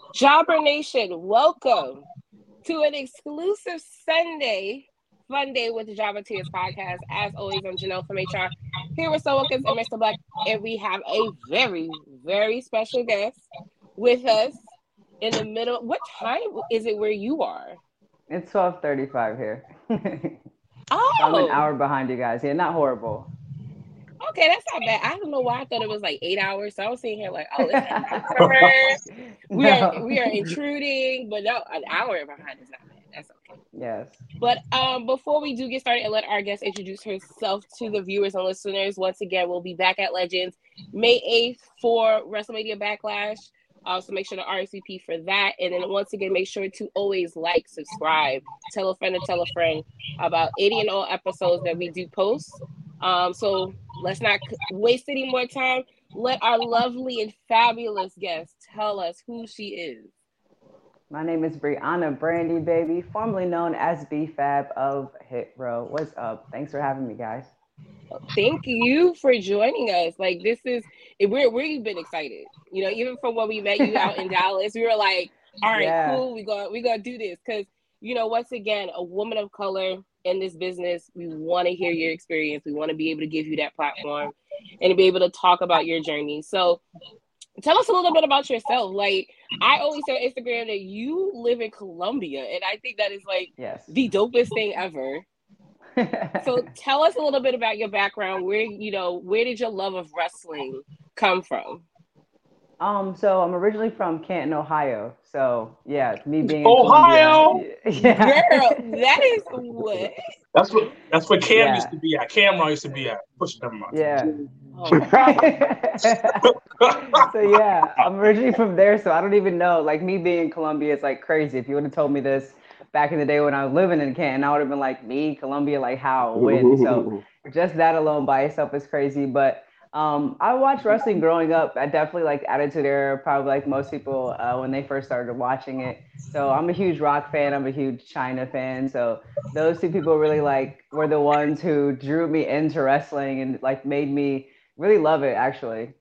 Jobber Nation, welcome to an exclusive Sunday fun day with the Jobber Tears podcast. As always, I'm Janelle from HR here with Sowokers and Mr. Black, and we have a very, very special guest with us in the middle. What time is it where you are? It's 12:35 here. So I'm an Oh, hour behind you guys. Yeah, not horrible. okay, that's not bad. I don't know why I thought it was like 8 hours. So I was sitting here like, oh, it's not late for her. We are No. intruding, but no, an hour behind is not bad. That's okay. Yes. But before we do get started and let our guest introduce herself to the viewers and listeners, once again, we'll be back at Legends May 8th for WrestleMania Backlash. So make sure to RSVP for that. And then once again, make sure to always like, subscribe, tell a friend to tell a friend about any and all episodes that we do post. So let's not waste any more time. Let our lovely and fabulous guest tell us who she is. My name is Brianna Brandy, baby, formerly known as B-Fab of Hit Row. What's up? Thanks for having me, guys. Thank you for joining us. Like this is we've been excited. You know, even from when we met you out in Dallas, we were like, all right, Yeah. cool, we gonna do this. Cause once again, a woman of color in this business, we want to hear your experience. We want to be able to give you that platform and to be able to talk about your journey. So tell us a little bit about yourself. Like I always say on Instagram that you live in Colombia, and I think that is like Yes. the dopest thing ever. So tell us a little bit about your background. Where did your love of wrestling come from? So I'm originally from Canton, Ohio. So yeah, me being in Columbia. Ohio. Yeah. Girl, that is what? That's where Cam used Yeah. to be at. Cameron used to be at. Push them up. Yeah. Oh my So yeah, I'm originally from there, so I don't even know. Like me being in Columbia is like crazy. If you would have told me this back in the day when I was living in Canton, I would have been like, me, Columbia, like how, when? So just that alone by itself is crazy. But I watched wrestling growing up. I definitely like Attitude Era, probably like most people when they first started watching it. So I'm a huge Rock fan. I'm a huge China fan. So those two people really like were the ones who drew me into wrestling and like made me really love it actually.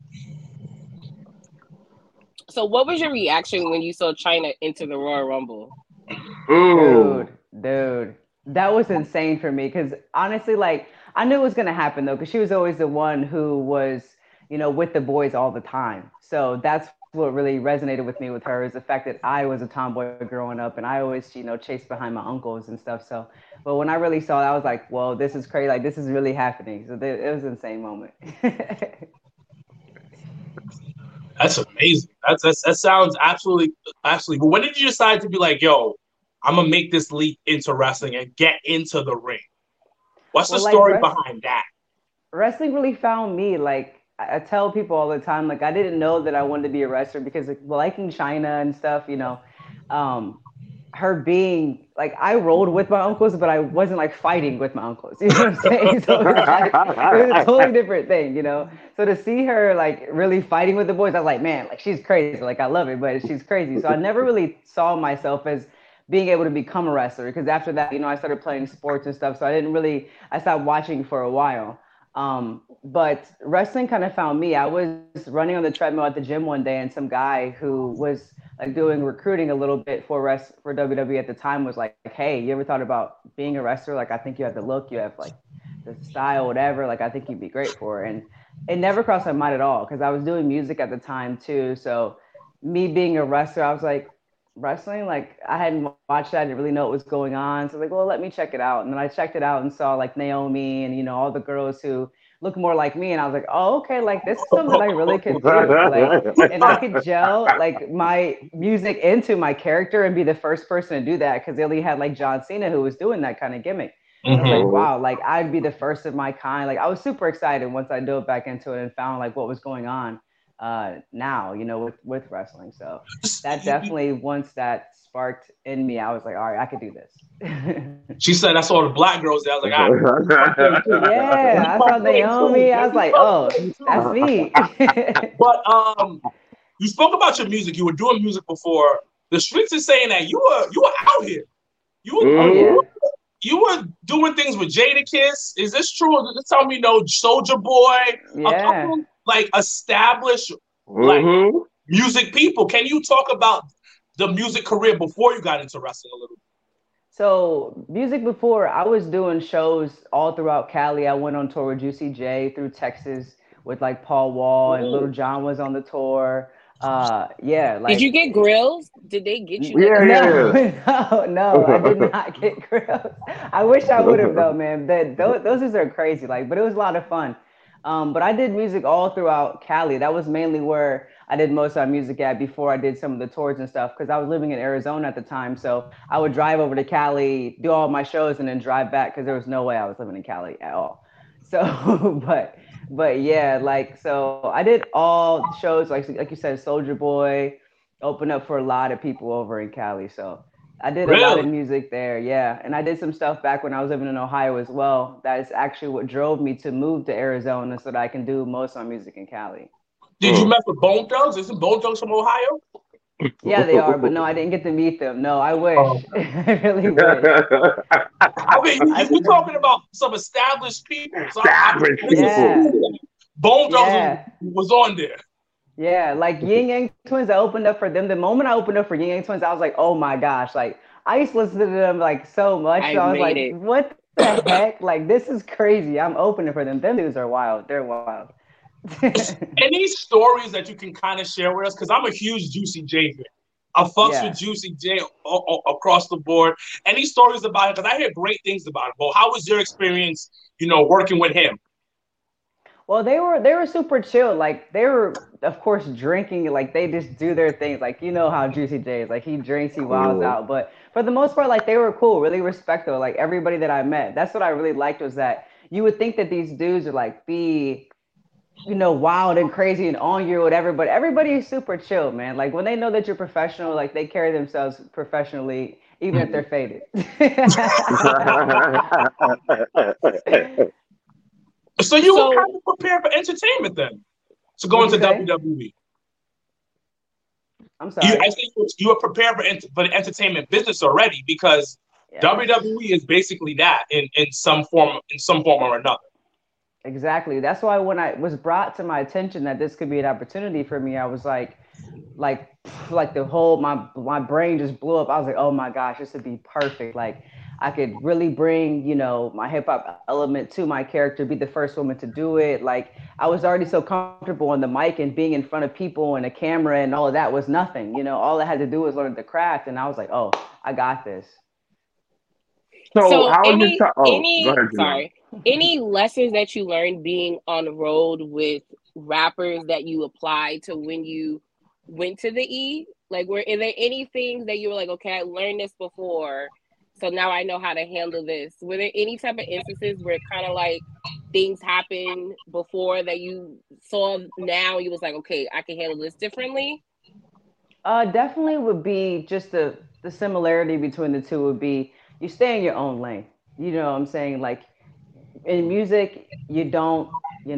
So what was your reaction when you saw China enter the Royal Rumble? Mm. Dude, that was insane for me because honestly, like I knew it was gonna happen though, because she was always the one who was, with the boys all the time. So that's what really resonated with me with her is the fact that I was a tomboy growing up and I always, chased behind my uncles and stuff. So, but when I really saw it, I was like, whoa, this is crazy. Like this is really happening. So it was an insane moment. That's amazing. That sounds absolutely. But when did you decide to be like, yo, I'm gonna make this leap into wrestling and get into the ring? What's the Well, like story behind that? wrestling really found me. Like I tell people all the time, like I didn't know that I wanted to be a wrestler because like, liking China and stuff, um, her being like I rolled with my uncles, but I wasn't like fighting with my uncles. You know what I'm saying? So it was like it was a totally different thing. So to see her like really fighting with the boys, I was like, man, like she's crazy. Like I love it, but she's crazy. So I never really saw myself as being able to become a wrestler because after that, I started playing sports and stuff. So I stopped watching for a while. But wrestling kind of found me. I was running on the treadmill at the gym one day, and some guy who was like doing recruiting a little bit for WWE at the time was like, "Hey, you ever thought about being a wrestler? Like, I think you have the look, you have like the style, whatever. Like, I think you'd be great for it." And it never crossed my mind at all because I was doing music at the time too. So me being a wrestler, I was like, wrestling, like I hadn't watched that, I didn't really know what was going on. So I was like, well, let me check it out. And then I checked it out and saw like Naomi and all the girls who look more like me. And I was like, oh, okay, like this is something I really could do. Like, and I could gel like my music into my character and be the first person to do that because they only had like John Cena who was doing that kind of gimmick. So I was like, Mm-hmm. wow, like I'd be the first of my kind. Like I was super excited once I dove back into it and found like what was going on now, with wrestling. So that definitely once that sparked in me, I was like, all right, I could do this. She said that's all the black girls there. I was like, all right, let me pump in too. Let me Yeah, I saw pump in too. Naomi. I Let was me like, pump oh, in that's too. me. But you spoke about your music. You were doing music before. The streets is saying that you were out here. You were Oh you yeah, were, you were doing things with Jadakiss. Is this true? This tell me no Soldier Boy, a yeah. couple like established like music people. Can you talk about the music career before you got into wrestling a little bit? So music before, I was doing shows all throughout Cali. I went on tour with Juicy J through Texas with like Paul Wall, and Little John was on the tour. Yeah, Did you like get grills? Did they get you like Yeah, a no, yeah. no, I did not get grills. I wish I would have though, man. Those are crazy, like, but it was a lot of fun. But I did music all throughout Cali. That was mainly where I did most of my music at before I did some of the tours and stuff, because I was living in Arizona at the time. So I would drive over to Cali, do all my shows, and then drive back because there was no way I was living in Cali at all. So, but yeah, like so I did all shows like you said, Soldier Boy, opened up for a lot of people over in Cali. So I did a lot of Really? music there, yeah. And I did some stuff back when I was living in Ohio as well. That is actually what drove me to move to Arizona so that I can do most of my music in Cali. Did you mess with Bone Thugs? Isn't Bone Thugs from Ohio? Yeah, they are, but no, I didn't get to meet them. No, I wish. Oh. I really wish. I mean, I, you talking about some established people. So Established this is people. yeah, cool. Bone Thugs yeah. was on there. Yeah, like Yin Yang Twins, I opened up for them. The moment I opened up for Yin Yang Twins, I was like, oh my gosh, like I used to listen to them like so much. I So I was made like, it. what the heck? Like this is crazy. I'm opening for them. Them dudes are wild. They're wild. Any stories that you can kind of share with us? Because I'm a huge Juicy J fan. I fucks Yeah. with Juicy J across the board. Any stories about it? Because I hear great things about it. But how was your experience, working with him? Well, they were super chill. Like they were, of course, drinking. Like they just do their things. Like you know how Juicy J is. Like he drinks, he wilds out. But for the most part, like they were cool, really respectful. Like everybody that I met, that's what I really liked was that you would think that these dudes would like be, wild and crazy and on you or whatever. But everybody is super chill, man. Like when they know that you're professional, like they carry themselves professionally, even if they're faded. So you were So kind of prepared for entertainment then, to go What'd into you say? WWE. I'm I sorry. think you were prepared for the entertainment business already because Yes. WWE is basically that in some form or another. Exactly. That's why when I was brought to my attention that this could be an opportunity for me, I was like, like the whole my brain just blew up. I was like, oh my gosh, this would be perfect. Like, I could really bring my hip hop element to my character, be the first woman to do it. Like, I was already so comfortable on the mic and being in front of people and a camera and all of that was nothing. All I had to do was learn the craft, and I was like, oh, I got this. So so how was your any time? Oh, go any ahead, Janelle. sorry. Any lessons that you learned being on the road with rappers that you applied to when you went to the E? Like are there any things that you were like, okay, I learned this before, so now I know how to handle this? Were there any type of instances where kind of like things happened before that you saw now you was like, okay, I can handle this differently? Definitely would be just the similarity between the two would be you stay in your own lane. You know what I'm saying? Like in music, you don't,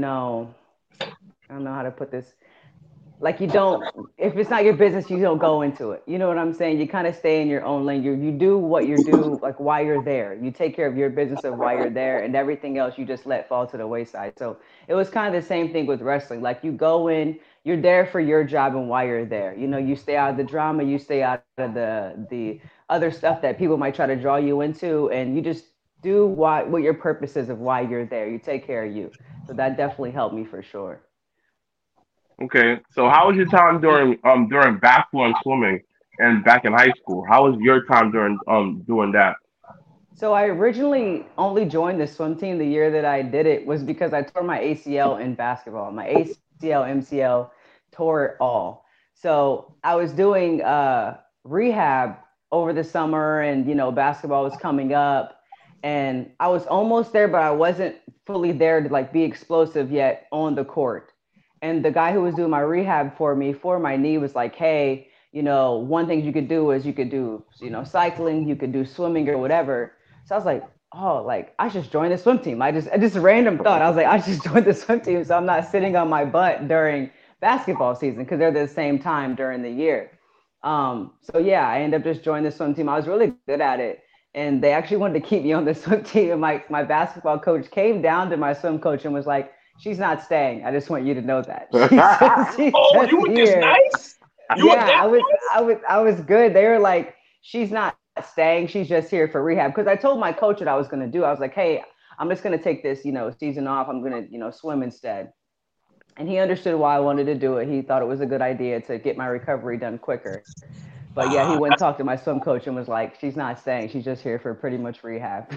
I don't know how to put this. Like you don't, if it's not your business, you don't go into it. You know what I'm saying? You kind of stay in your own lane. You do what you do, like while you're there. You take care of your business of why you're there, and everything else you just let fall to the wayside. So it was kind of the same thing with wrestling. Like you go in, you're there for your job and why you're there. You stay out of the drama, you stay out of the other stuff that people might try to draw you into, and you just do what your purpose is of why you're there. You take care of you. So that definitely helped me for sure. Okay. So how was your time during basketball and swimming and back in high school? How was your time during doing that? So I originally only joined the swim team the year that I did it was because I tore my ACL in basketball. My ACL, MCL, tore it all. So I was doing rehab over the summer, and basketball was coming up, and I was almost there, but I wasn't fully there to like be explosive yet on the court. And the guy who was doing my rehab for me for my knee was like, hey, one thing you could do is you could do, cycling, you could do swimming or whatever. So I was like, oh, like I should join the swim team. I just a random thought. I was like, I should join the swim team so I'm not sitting on my butt during basketball season because they're the same time during the year. So yeah, I ended up just joining the swim team. I was really good at it. And they actually wanted to keep me on the swim team. And my basketball coach came down to my swim coach and was like, she's not staying. I just want you to know that. She's Oh, just you were just here. nice. You were Yeah, there? I was good. They were like, she's not staying, she's just here for rehab. Because I told my coach what I was gonna do. I was like, hey, I'm just gonna take this, season off. I'm gonna, swim instead. And he understood why I wanted to do it. He thought it was a good idea to get my recovery done quicker. But yeah, he went and talked to my swim coach and was like, she's not staying. She's just here for pretty much rehab.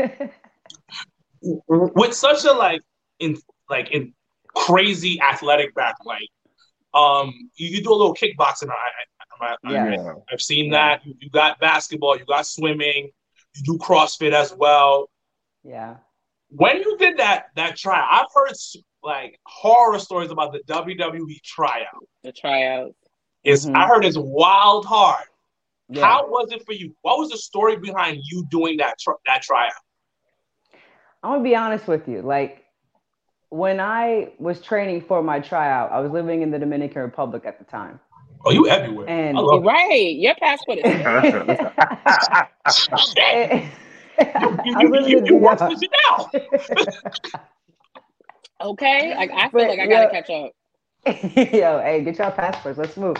With such a in crazy athletic back, you do a little kickboxing. Yeah. I've seen that. You got basketball, you got swimming, you do CrossFit as well. Yeah. When you did that tryout, I've heard horror stories about the WWE tryout. The tryouts. I heard it's wild hard. Yeah. How was it for you? What was the story behind you doing that tryout? I'm gonna be honest with you. Like, when I was training for my tryout, I was living in the Dominican Republic at the time. Oh, you everywhere. And right, your passport is. You work with you now. Okay, like I feel like I gotta catch up. Yo, hey, get y'all passports. Let's move.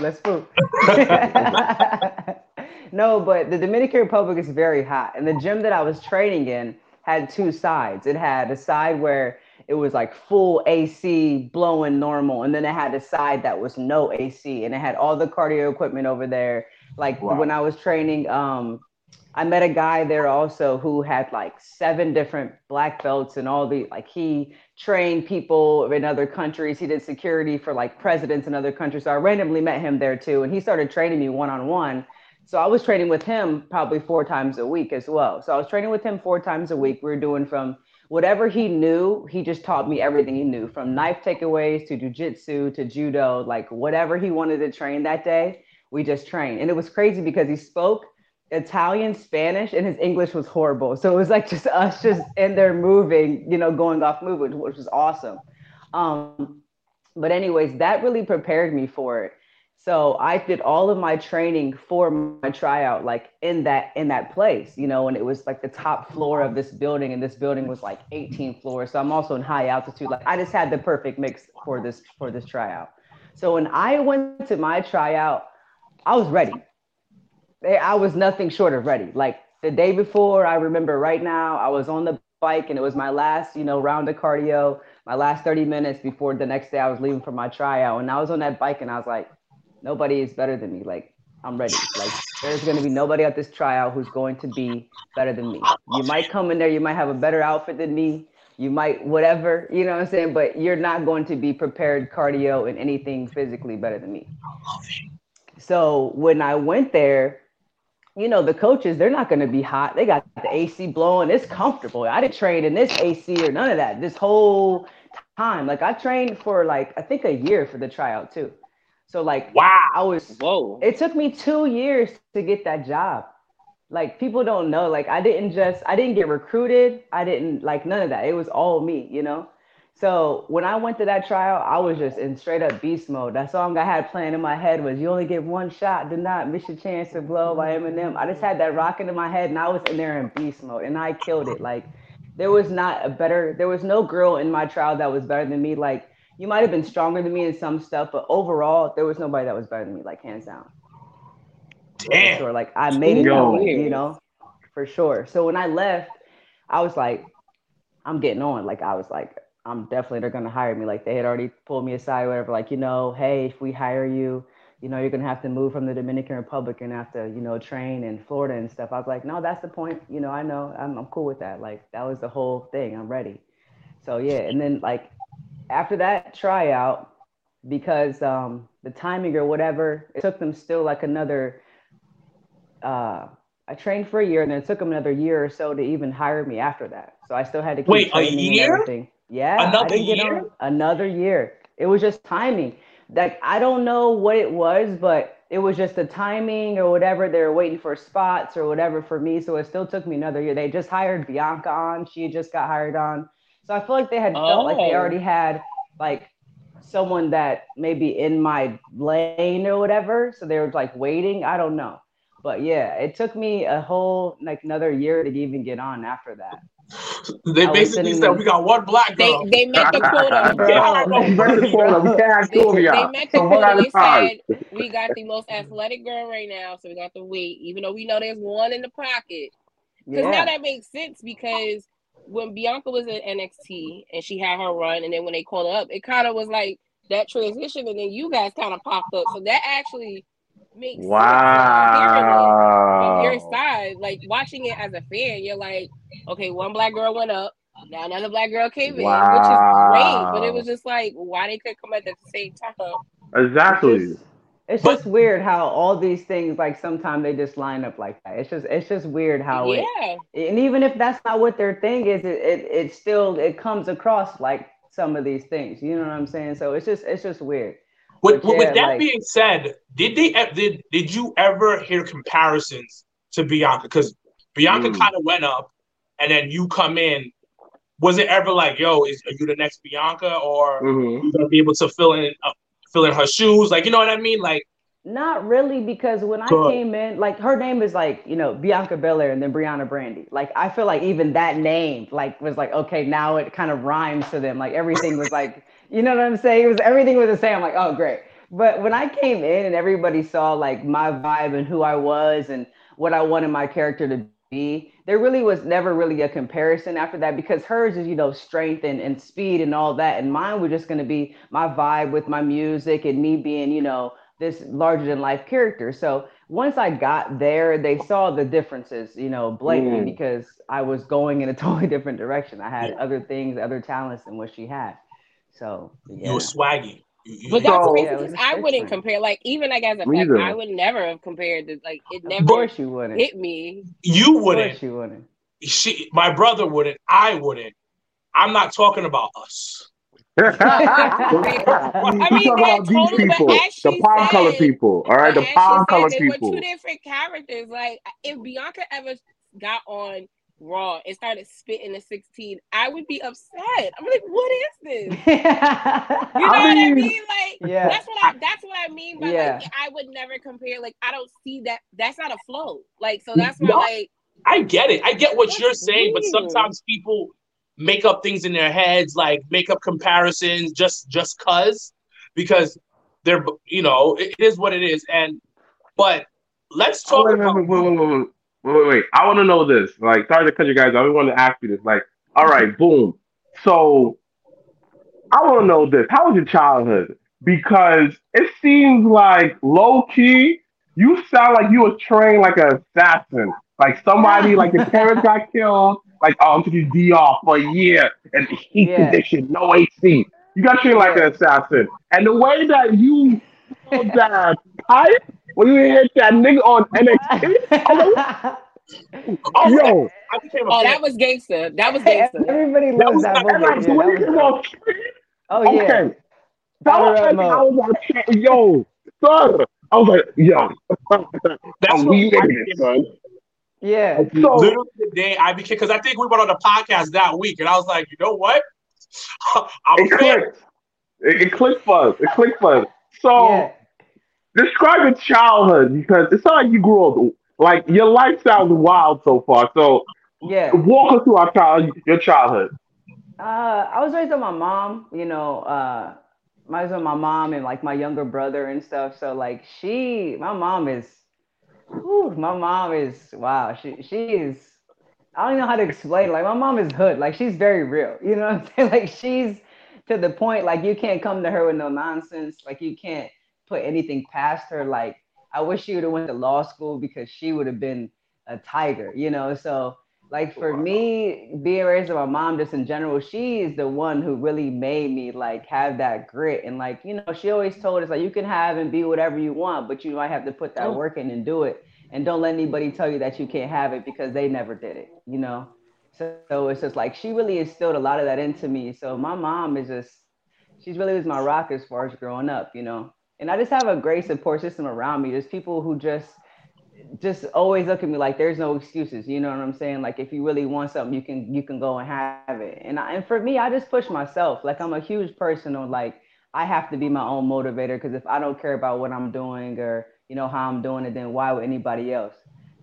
No, but the Dominican Republic is very hot, and the gym that I was training in had two sides. It had a side where it was like full AC blowing normal, and then it had a side that was no AC, and it had all the cardio equipment over there. Like when I was training, I met a guy there also who had like 7 different black belts and all the, like, he trained people in other countries. He did security for like presidents in other countries. So I randomly met him there too. And he started training me one-on-one. So I was training with him probably 4 times a week as well. So I was training with him 4 times a week. We were doing from whatever he knew. He just taught me everything he knew, from knife takeaways to jujitsu to judo, like whatever he wanted to train that day, we just trained. And it was crazy because he spoke Italian, Spanish, and his English was horrible. So it was like just us just in there moving, going off movement, which was awesome. But anyways, that really prepared me for it. So I did all of my training for my tryout, like in that place, and it was like the top floor of this building, and this building was like 18 floors. So I'm also in high altitude. Like I just had the perfect mix for this tryout. So when I went to my tryout, I was ready. I was nothing short of ready. Like the day before, I remember right now, I was on the bike and it was my last, round of cardio, my last 30 minutes before the next day I was leaving for my tryout. And I was on that bike and I was like, nobody is better than me. Like, I'm ready. Like, there's going to be nobody at this tryout who's going to be better than me. You might come in there, you might have a better outfit than me. You might, whatever, you know what I'm saying? But you're not going to be prepared cardio and anything physically better than me. So when I went there, the coaches, they're not going to be hot. They got the AC blowing. It's comfortable. I didn't train in this AC or none of that this whole time. Like I trained for I think a year for the tryout too. So wow, it took me 2 years to get that job. Like people don't know, like I didn't get recruited. I didn't none of that. It was all me, So when I went to that trial, I was just in straight up beast mode. That song I had playing in my head was "You Only Get One Shot, Do Not Miss Your Chance to Blow" by Eminem. I just had that rocking in my head, and I was in there in beast mode, and I killed it. Like there was no girl in my trial that was better than me. Like you might have been stronger than me in some stuff, but overall, there was nobody that was better than me, like hands down. Damn. For sure. Like I made it that way, for sure. So when I left, I was like, I'm getting on. Like I was like, they're going to hire me. Like they had already pulled me aside, whatever, like, hey, if we hire you, you're going to have to move from the Dominican Republic and have to, train in Florida and stuff. I was like, no, that's the point. I know I'm cool with that. Like that was the whole thing. I'm ready. So yeah. And then after that tryout, because the timing or whatever, it took them still another, I trained for a year and then it took them another year or so to even hire me after that. So I still had to keep training and everything. Yeah, another year. It was just timing. Like I don't know what it was, but it was just the timing or whatever. They were waiting for spots or whatever for me. So it still took me another year. They just hired Bianca on. She just got hired on. So I feel like they had felt like they already had someone that maybe in my lane or whatever. So they were waiting. I don't know. But yeah, it took me a whole another year to even get on after that. They I was basically sitting said there. we got one black girl. They met the quota. Get her Bro, up You better first. call them. We can't have two of They y'all. met So the one quota. at a They time. said we got the most athletic girl right now, so we got to wait. Even though we know there's one in the pocket, because now yeah. that makes sense. Because when Bianca was in NXT and she had her run, and then when they called her up, it kind of was like that transition, and then you guys kind of popped up. So that actually makes sense now. Hearing it from your Wow. side, like watching it as a fan, you're like, okay, one black girl went up. Now another black girl came in, which is great. But it was Wow. just like, why they couldn't come at the same time? It's just Exactly. it's But just weird how all these things like sometimes they just line up like that. It's just weird how it, Yeah. and even if that's not what their thing is, it still it comes across like some of these things. You know what I'm saying? So it's just weird. But with yeah, that like being said, did you ever hear comparisons to Bianca? Because Bianca Mm. kind of went up, and then you come in. Was it ever like, yo, are you the next Bianca, or Mm-hmm. you gonna be able to fill in her shoes? Like, you know what I mean? Like, not really, because when I good. came in, like her name is like, Bianca Belair and then Brianna Brandy. Like I feel like even that name like was like, okay, now it kind of rhymes to them. Like everything was like, you know what I'm saying? It was everything was the same. I'm like, oh great. But when I came in and everybody saw like my vibe and who I was and what I wanted my character to be, there really was never really a comparison after that, because hers is, strength and speed and all that. And mine was just gonna be my vibe with my music and me being, this larger than life character. So once I got there, they saw the differences, blatantly, Mm. because I was going in a totally different direction. I had Yeah, other things, other talents than what she had. So you were yeah, swaggy. But You, that's So crazy yeah, it was because just I wouldn't different. compare. Like, even like as a me fact, I either. would never have compared to, like, it Of never course you wouldn't. hit me. you Of wouldn't. course you wouldn't. My brother wouldn't. I wouldn't. I'm not talking about us. Facts. I We mean, talk that about these totally, but people, as the she palm color said, people. All right, but the as she palm said, color they were two people. different characters. Like, if Bianca ever got on Raw and started spitting the 16, I would be upset. I'm like, what is this? You know I what I mean, mean? Like, Yeah, that's what I mean by, like, yeah. I would never compare. Like, I don't see that. That's not a flow. Like, so that's why, No, like, I get it. I get what that's you're saying, but weird. sometimes people make up things in their heads, like make up comparisons just because they're it is what it is. And but let's oh, talk wait, wait, about wait, wait, wait, wait, wait, wait, wait. I want to know this. Like, sorry to cut you guys. I want to ask you this. Like, all right, boom. So I want to know this. How was your childhood? Because it seems like low key, you sound like you was trained like an assassin. Like somebody, like your parents got killed. Like, oh, I'm to do DR for a year and heat Yeah, condition, no AC. You got trained like yeah. an assassin. And the way that you pulled that pipe when you hit that nigga on NXT, I was like, oh, yo, I became a Oh, fan. that was gangster. That was gangster. Everybody That loves was that and moment. like the Yeah, way that you was came dope. on, Oh yeah, okay. batter Felt up like I Mo. was on yo, son. I was like, yo, that's I'm what we I making it, became. son. Yeah, So Literally the day I became, because I think we went on the podcast that week, and I was like, you know what? I'm a it fan. clicked. It clicked for us. It clicked for us. So yeah, describe your childhood because it's not like you grew up like your life sounds wild so far. So yeah. walk us through your childhood. I was raised with my mom. I was with my mom and like my younger brother and stuff. So like my mom is, whew, my mom is wow. She is. I don't know how to explain. Like my mom is hood. Like she's very real. You know what I'm saying? Like she's to the point. Like you can't come to her with no nonsense. Like you can't put anything past her. Like I wish she would have went to law school because she would have been a tiger. So like for Wow. me, being raised with my mom, just in general, she is the one who really made me like have that grit and like she always told us like you can have and be whatever you want, but you might have to put that Yeah. work in and do it, and don't let anybody tell you that you can't have it because they never did it. So it's just like she really instilled a lot of that into me. So my mom is just, she's really was my rock as far as growing up. And I just have a great support system around me. There's people who just always look at me like there's no excuses. You know what I'm saying? Like if you really want something, you can go and have it. And for me, I just push myself. Like I'm a huge person on like I have to be my own motivator, because if I don't care about what I'm doing or how I'm doing it, then why would anybody else?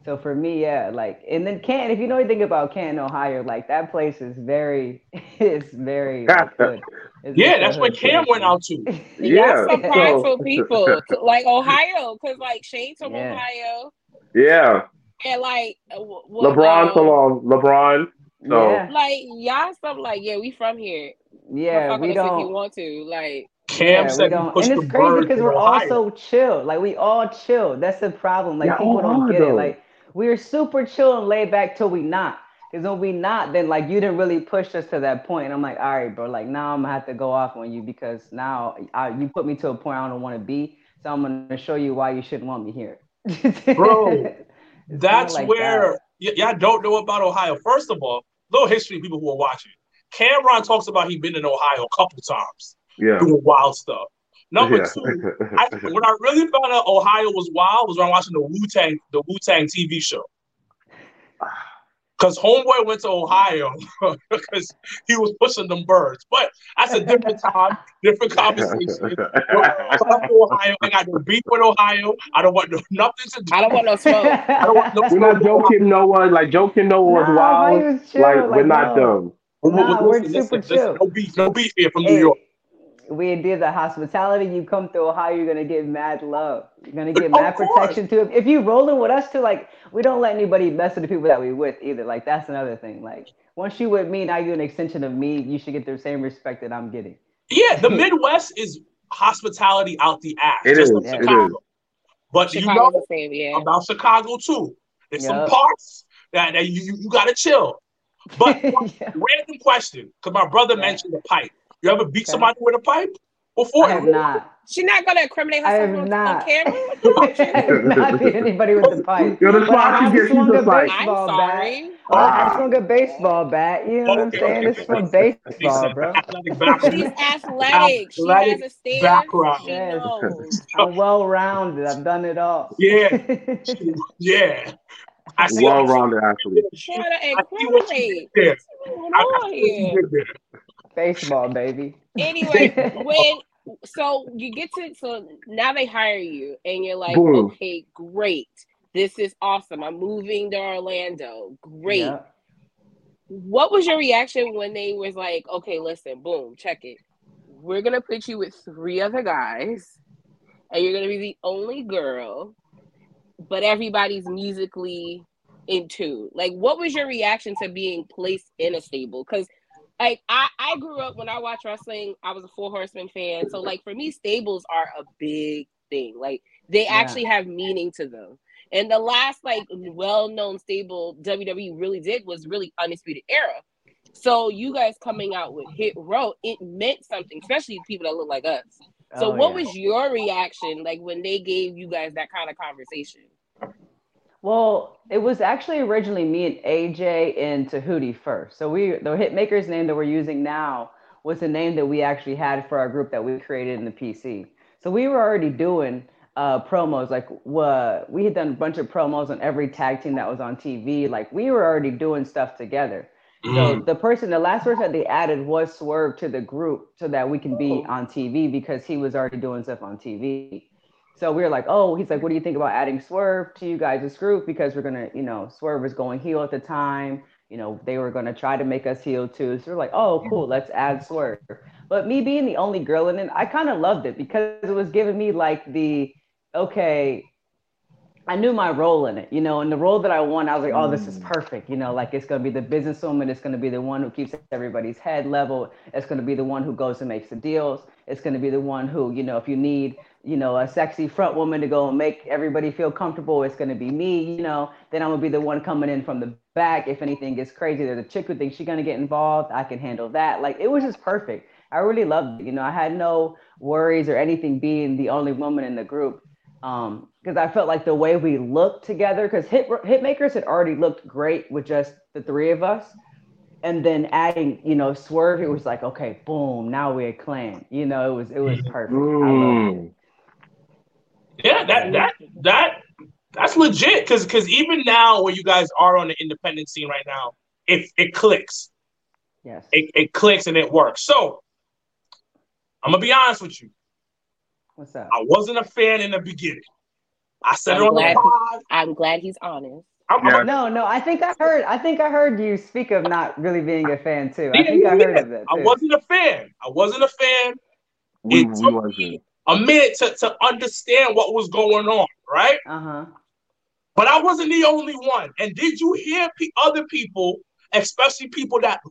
So for me, yeah, like, and then Canton, if you know anything about Canton, Ohio, like that place is very, it's very like hood. Yeah, It's a that's where hood Cam place, went man. out to. Y'all Yeah. some Yeah. So prideful people, like Ohio, because like Shane's from Yeah. Ohio, yeah, and like what LeBron's along LeBron. So Yeah. like y'all some like yeah, we from here. Come Yeah. fuck with We us if you don't. want to. Like Cam Yeah, we said he don't. And pushed the it's crazy birds because in we're all Ohio. so chill. Like we all chill. That's the problem. yeah, Like people all don't hard get it. though. Like we're super chill and laid back till we not. Because when we not, then like you didn't really push us to that point. And I'm like, all right, bro. Like now I'm gonna have to go off on you because now you put me to a point I don't want to be. So I'm gonna show you why you shouldn't want me here. Bro, It's kind of that's like where that. y'all don't know about Ohio. First of all, little history, people who are watching. Cameron talks about he been in Ohio a couple times Yeah. doing wild stuff. Number Yeah. two, when I really found out Ohio was wild was when I was watching the Wu Tang TV show. Because Homeboy went to Ohio because he was pushing them birds. But that's a different time, different conversation. Ohio, I got no beef with Ohio. I don't want nothing to do. I don't want no smoke. I don't want no We're smoke not with Joe Ohio. Kim Noah. Like Joe Kim Noah was Nah, wild. Ohio's Like chill. we're Like not no, them. nah, we're Listen, super listen, listen. chill. No beef here from New York. Hey, we did the hospitality. You come to Ohio, you're gonna get mad love. You're gonna get Of mad course. protection too. If you rolling with us too, like we don't let anybody mess with the people that we with either. Like that's another thing. Like once you with me, now you're an extension of me. You should get the same respect that I'm getting. Yeah, the Midwest is hospitality out the ass, It just is. like Yeah. It is. Chicago. But you know Chicago's the same, yeah. about Chicago too. There's some Yep. parts that you gotta chill. But Yeah. random question, because my brother Yeah. mentioned the pipe. You ever beat Okay. somebody with a pipe before? I have not. She's not gonna incriminate I herself have on not. camera. What's wrong with I you? have not beat anybody with the pipe, Yo, the but I spot she have gets, she's swung a just like, I'm baseball bat. sorry. Look, I've ah. swung a baseball bat. You know what I'm Okay, saying? okay, This okay. is for Makes baseball, sense. bro. Athletic background. She's athletic. She Athletic has a stance. background. She Yes, knows. I'm well rounded. I've done it all. Yeah, yeah. I see. Well-rounded athlete. Trying to I see what you did incriminate. there. What's going I on see what you here? did there. Baseball, baby. Anyway, when so you get to so now they hire you and you're like, Boom. okay, great. This is awesome. I'm moving to Orlando. Great. Yeah. What was your reaction when they was like, okay, listen, boom, check it. We're gonna put you with 3 other guys, and you're gonna be the only girl, but everybody's musically in tune. Like, what was your reaction to being placed in a stable? Because like I grew up when I watched wrestling, I was a Four Horsemen fan. So like for me, stables are a big thing. Like they Yeah. actually have meaning to them. And the last like well-known stable WWE really did was really Undisputed Era. So you guys coming out with Hit Row, it meant something, especially people that look like us. So Oh what yeah. was your reaction like when they gave you guys that kind of conversation? Well, it was actually originally me and AJ and Tahuti first. So the Hitmakers name that we're using now was the name that we actually had for our group that we created in the PC. So we were already doing promos. Like we had done a bunch of promos on every tag team that was on TV. Like we were already doing stuff together. So Mm. the last person that they added was Swerve to the group so that we can be on TV because he was already doing stuff on TV. So we were like, oh, he's like, what do you think about adding Swerve to you guys' group? Because we're gonna, Swerve was going heel at the time. They were gonna try to make us heel too. So we're like, oh, cool, let's add Swerve. But me being the only girl in it, I kind of loved it because it was giving me like okay, I knew my role in it, and the role that I won, I was like, oh, this is perfect. Like it's going to be the businesswoman. It's going to be the one who keeps everybody's head level. It's going to be the one who goes and makes the deals. It's going to be the one who, if you need, a sexy front woman to go and make everybody feel comfortable, it's going to be me, then I'm going to be the one coming in from the back. If anything gets crazy, there's a chick who thinks she's going to get involved. I can handle that. Like it was just perfect. I really loved it. I had no worries or anything being the only woman in the group. Because I felt like the way we looked together, because Hitmakers had already looked great with just the 3 of us, and then adding, Swerve, it was like, okay, boom, now we're a clan. It was perfect. I loved it. Yeah, that's legit. Because even now, where you guys are on the independent scene right now, it clicks. Yes. It clicks and it works. So I'm gonna be honest with you. What's up? I wasn't a fan in the beginning. I said it on the pod. I'm glad he's honest. No, I think I heard you speak of not really being a fan too. I think I heard of that too. I wasn't a fan. It took me a minute to understand what was going on, right? But I wasn't the only one. And did you hear other people, especially people that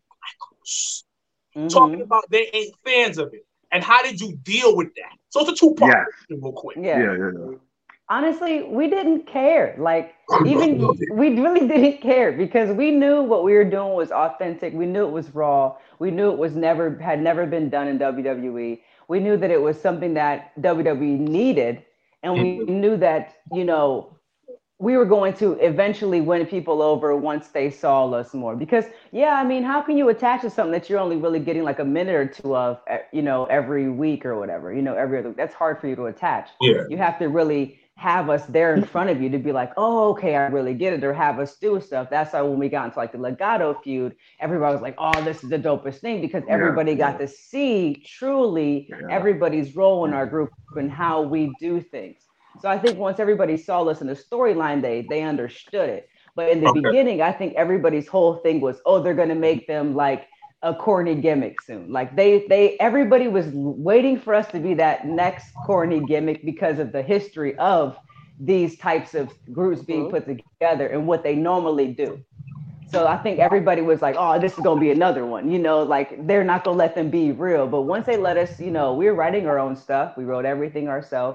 talking about they ain't fans of it? And how did you deal with that? So it's a two-part question real quick. Yeah. Honestly, we didn't care. Like, even we really didn't care because we knew what we were doing was authentic. We knew it was raw. We knew it was had never been done in WWE. We knew that it was something that WWE needed. And we knew that, you know, we were going to eventually win people over once they saw us more. Because, I mean, how can you attach to something that you're only really getting like a minute or two of, you know, every week or whatever, you know, every other, that's hard for you to attach. Yeah. You have to really have us there in front of you to be like, oh, okay, I really get it, or have us do stuff. That's why when we got into like the Legado feud, everybody was like, oh, this is the dopest thing, because everybody got to see truly everybody's role in our group and how we do things. So I think once everybody saw us in the storyline, they understood it. But in the beginning, I think everybody's whole thing was, oh, they're gonna make them like a corny gimmick soon. Like everybody was waiting for us to be that next corny gimmick because of the history of these types of groups being put together and what they normally do. So I think everybody was like, oh, this is going to be another one, you know, like they're not going to let them be real. But once they let us, you know, we were writing our own stuff. We wrote everything ourselves.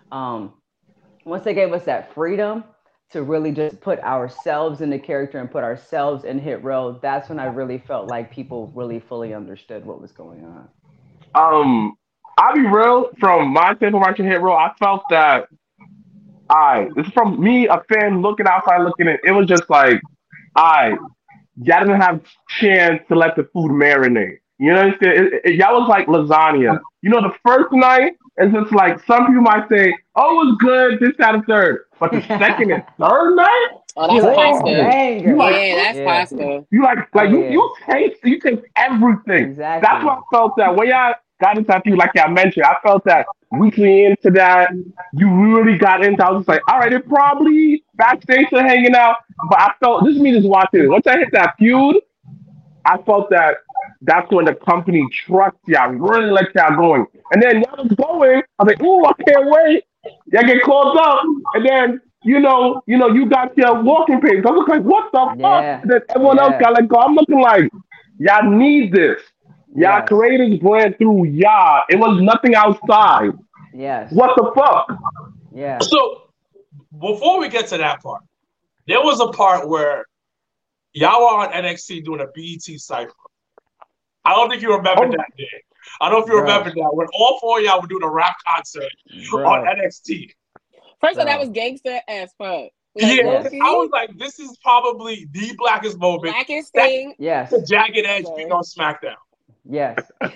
Once they gave us that freedom to really just put ourselves in the character and put ourselves in Hit Row, that's when I really felt like people really fully understood what was going on. I'll be real, from my standpoint watching Hit Row, I felt that this is from me, a fan looking outside, looking in. It was just like, y'all didn't have chance to let the food marinate. You know what I'm saying? Y'all was like lasagna. You know, the first night, it's just like, some people might say, oh, it was good, this, that, and third. But the second and third night, that's pasta. That's pasta. You taste everything. Exactly. That's why I felt that when y'all got into that, like I mentioned, I felt that weekly into that, you really got into. I was just like, all right, it probably backstage they're hanging out, but I felt, this is me just watching it. Once I hit that feud, I felt that that's when the company trusts y'all, really let y'all going. And then y'all was going, I was like, ooh, I can't wait. Y'all get called up, and then you got your walking pace. I was like, what the fuck? And then everyone else got let go. I'm looking like, y'all need this. Y'all created this brand through y'all. It was nothing outside. Yes. What the fuck? Yeah. So before we get to that part, there was a part where y'all were on NXT doing a BET cypher. I don't think you remember that day. I don't know if you remember that, when all four of y'all were doing a rap concert on NXT. First of all, that was gangster as fuck. Like, I was like, this is probably the blackest moment. Blackest thing. Yes. The Jagged Edge being on SmackDown. Yes.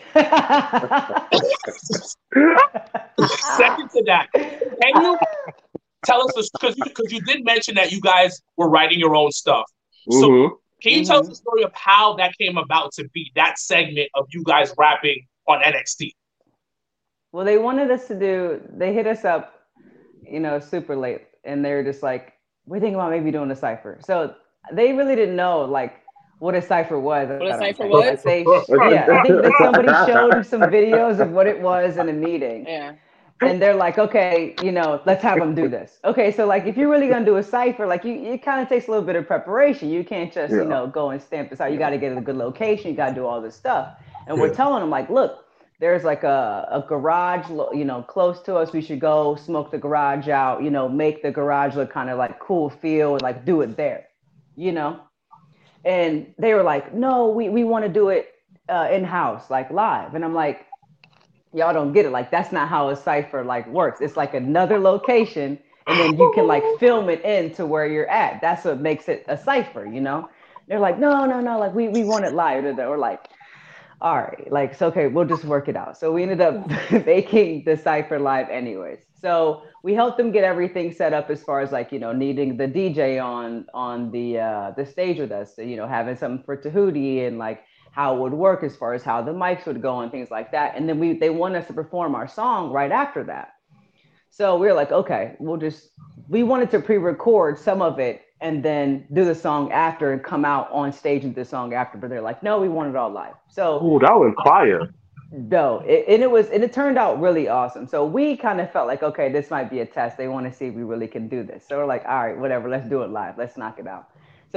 Second to that, can you tell us this? Because you did mention that you guys were writing your own stuff. So can you tell us the story of how that came about to be, that segment of you guys rapping on NXT? Well, they wanted us to they hit us up, you know, super late, and they were just like, we're thinking about maybe doing a cypher. So they really didn't know like what a cypher was. What a cypher was? I think that somebody showed them some videos of what it was in a meeting. Yeah. And they're like, okay, you know, let's have them do this. Okay, so like if you're really gonna do a cypher, like it kind of takes a little bit of preparation. You can't just, you know, go and stamp this out. You got to get a good location. You got to do all this stuff. And we're telling them like, look, there's like a garage, you know, close to us. We should go smoke the garage out. You know, make the garage look kind of like cool feel and like do it there, you know. And they were like, no, we want to do it in-house, like live. And I'm like, y'all don't get it. Like, that's not how a cypher like works. It's like another location, and then you can like film it into where you're at. That's what makes it a cypher, you know? They're like, no, like we want it live. We're like, all right, like, it's okay, we'll just work it out. So we ended up making the cypher live anyways. So we helped them get everything set up as far as like, you know, needing the DJ on the stage with us, you know, having something for Tahuti and like how it would work as far as how the mics would go and things like that. And then they want us to perform our song right after that. So we were like, okay, we wanted to pre-record some of it and then do the song after and come out on stage and do the song after. But they're like, no, we want it all live. So Oh, that was fire. no, and it turned out really awesome. So we kind of felt like, okay, this might be a test. They want to see if we really can do this. So we're like, all right, whatever, let's do it live. Let's knock it out. So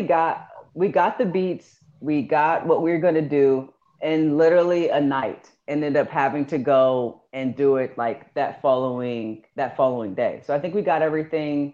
we got the beats, we got what we were gonna do in literally a night, and ended up having to go and do it like that following day. So I think we got everything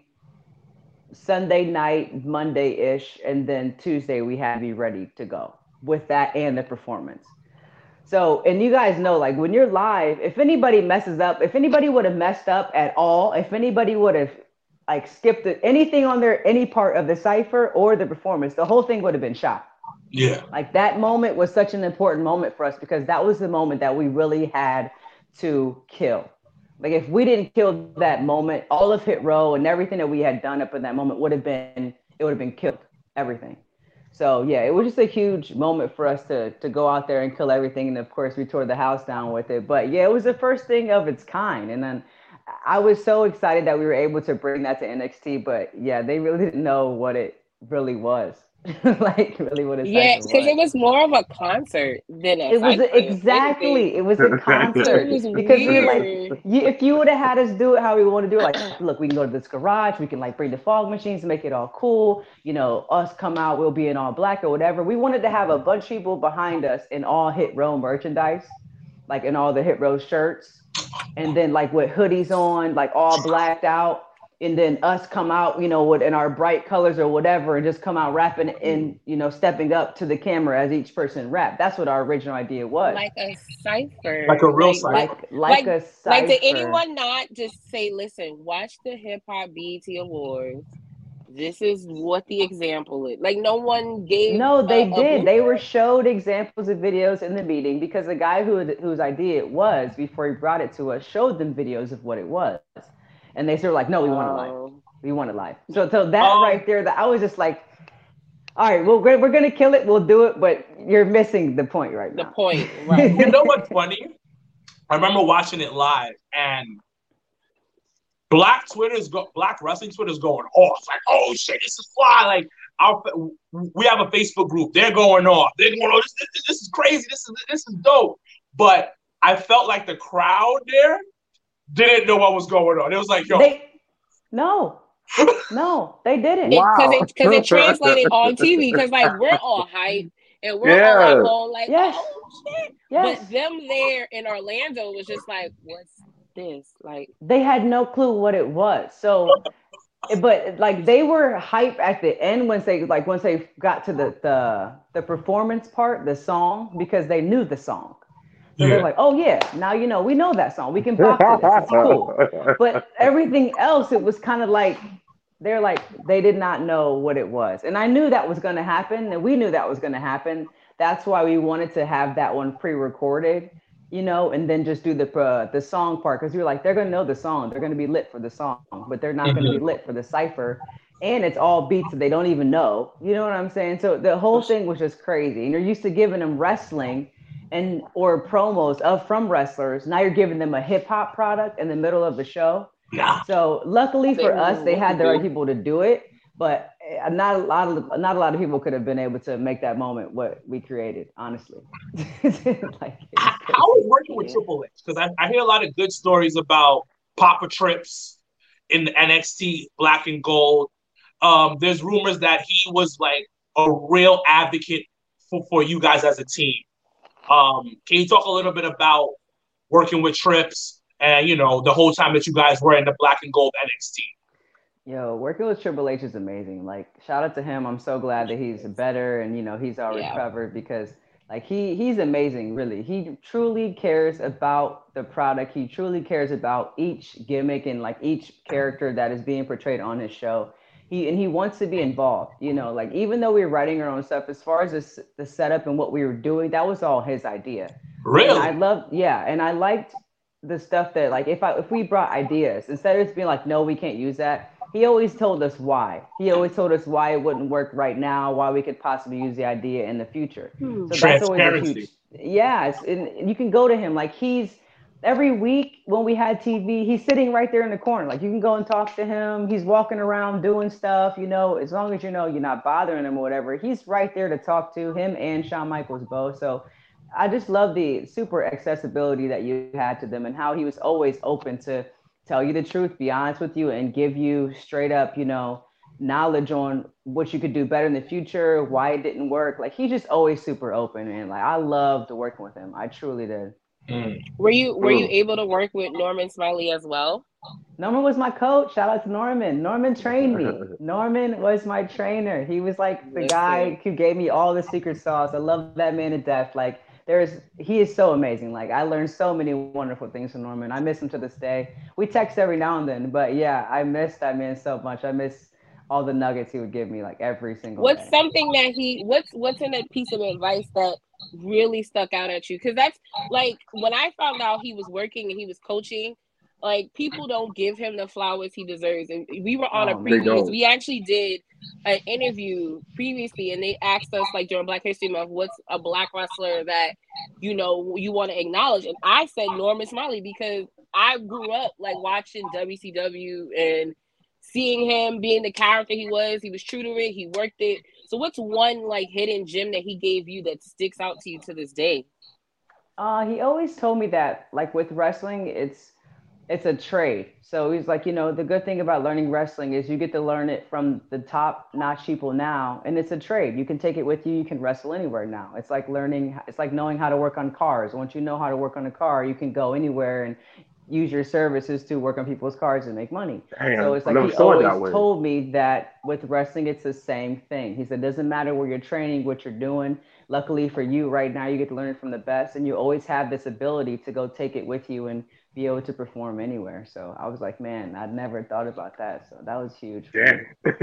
Sunday night, Monday ish, and then Tuesday we had to be ready to go with that and the performance. So, and you guys know, like when you're live, if anybody messes up, if anybody would have messed up at all, if anybody would have like skipped anything on their any part of the cipher or the performance, the whole thing would have been shot. Yeah. Like that moment was such an important moment for us because that was the moment that we really had to kill. Like if we didn't kill that moment, all of Hit Row and everything that we had done up in that moment would have been killed. Everything. So yeah, it was just a huge moment for us to go out there and kill everything. And of course we tore the house down with it. But yeah, it was the first thing of its kind. And then I was so excited that we were able to bring that to NXT. But yeah, they really didn't know what it really was. Like really what a Yeah, cypher because was. it was more of a concert than a It was cypher, if anything. exactly. It was a It concert was because we were like, weird. if you would have had us do it how we want to do it, like, look, we can go to this garage, we can like bring the fog machines, make it all cool. You know, us come out, we'll be in all black or whatever. We wanted to have a bunch of people behind us in all Hit Row merchandise, like in all the Hit Row shirts, and then like with hoodies on, like all blacked out, and then us come out, you know, with in our bright colors or whatever, and just come out rapping and you know stepping up to the camera as each person rap. That's what our original idea was. Like a cipher. Like a real cipher. Like a Did cipher. anyone not just say, listen, watch the hip hop BET Awards. This is what the example is. Like no one gave No, they a did. They were blueprint. showed examples of videos in the meeting because the guy whose idea it was before he brought it to us showed them videos of what it was, and they were like, "No, we want it live. We want it live." So that right there, that I was just like, "All right, well, we're gonna kill it. We'll do it, but you're missing the point right The now." point, right? You know what's funny? I remember watching it live, and Black wrestling Twitter's going off. Like, oh shit, this is fly. Like, we have a Facebook group. They're going off. They're going, oh, this is crazy. This is dope. But I felt like the crowd there didn't know what was going on. It was like, yo, no, they didn't. Wow. Because it translated on TV. Because like we're all hyped and we're all Yeah. at home like, Yes. oh shit. Yes. But them there in Orlando was just like, what's this? Like They had no clue what it was. So, but like they were hype at the end once they got to the performance part, the song, because they knew the song. So they're like, oh yeah, now you know we know that song. We can bop to this. It's cool. But everything else, it was kind of like they did not know what it was. And I knew that was going to happen, and we knew that was going to happen. That's why we wanted to have that one pre-recorded, you know, and then just do the song part because we were like, they're going to know the song. They're going to be lit for the song, but they're not going to be lit for the cipher. And it's all beats that they don't even know. You know what I'm saying? So the whole thing was just crazy. And you're used to giving them wrestling and or promos from wrestlers. Now you're giving them a hip hop product in the middle of the show. yeah. So luckily for us, they had the right people to do it, but not a lot of people could have been able to make that moment what we created. Honestly, How was working with Triple H? Because I hear a lot of good stories about Papa Trips in the NXT Black and Gold. There's rumors that he was like a real advocate for you guys as a team. Can you talk a little bit about working with Trips and, you know, the whole time that you guys were in the Black and Gold NXT? Yo, working with Triple H is amazing. Like, shout out to him. I'm so glad that he's better and, you know, he's all recovered because, like, he's amazing, really. He truly cares about the product. He truly cares about each gimmick and, like, each character that is being portrayed on his show. He wants to be involved, you know, like even though we were writing our own stuff, as far as the setup and what we were doing, that was all his idea. Really? And I liked the stuff that like if we brought ideas, instead of just being like, no, we can't use that, he always told us why. He always told us why it wouldn't work right now, why we could possibly use the idea in the future. So that's always a huge, and you can go to him like every week when we had TV, he's sitting right there in the corner. Like you can go and talk to him. He's walking around doing stuff, as long as you're not bothering him or whatever. He's right there to talk to him and Shawn Michaels both. So I just love the super accessibility that you had to them and how he was always open to tell you the truth, be honest with you, and give you straight up, knowledge on what you could do better in the future, why it didn't work. Like he's just always super open, and like I loved working with him. I truly did. Were you able to work with Norman Smiley as well? Norman was my coach. Shout out to Norman. Norman trained me. Norman was my trainer. He was like the guy who gave me all the secret sauce. I love that man to death. Like he is so amazing. Like I learned so many wonderful things from Norman. I miss him to this day. We text every now and then, but yeah, I miss that man so much. I miss all the nuggets he would give me like every single day. Something that what's in a piece of advice that really stuck out at you? Because that's like when I found out he was working and he was coaching, like people don't give him the flowers he deserves. And we were on we actually did an interview previously, and they asked us like during Black History Month, what's a Black wrestler that you want to acknowledge? And I said Norman Smiley because I grew up like watching WCW and seeing him being the character he was true to it, he worked it. So what's one like hidden gem that he gave you that sticks out to you to this day? He always told me that like with wrestling, it's a trade. So he's like, the good thing about learning wrestling is you get to learn it from the top-notch people now, and it's a trade. You can take it with you. You can wrestle anywhere now. It's like knowing how to work on cars. Once you know how to work on a car, you can go anywhere and use your services to work on people's cars and make money. Damn, so it's like he always told me that with wrestling, it's the same thing. He said, it doesn't matter where you're training, what you're doing. Luckily for you right now, you get to learn it from the best, and you always have this ability to go take it with you and be able to perform anywhere. So I was like, man, I'd never thought about that. So that was huge. Damn.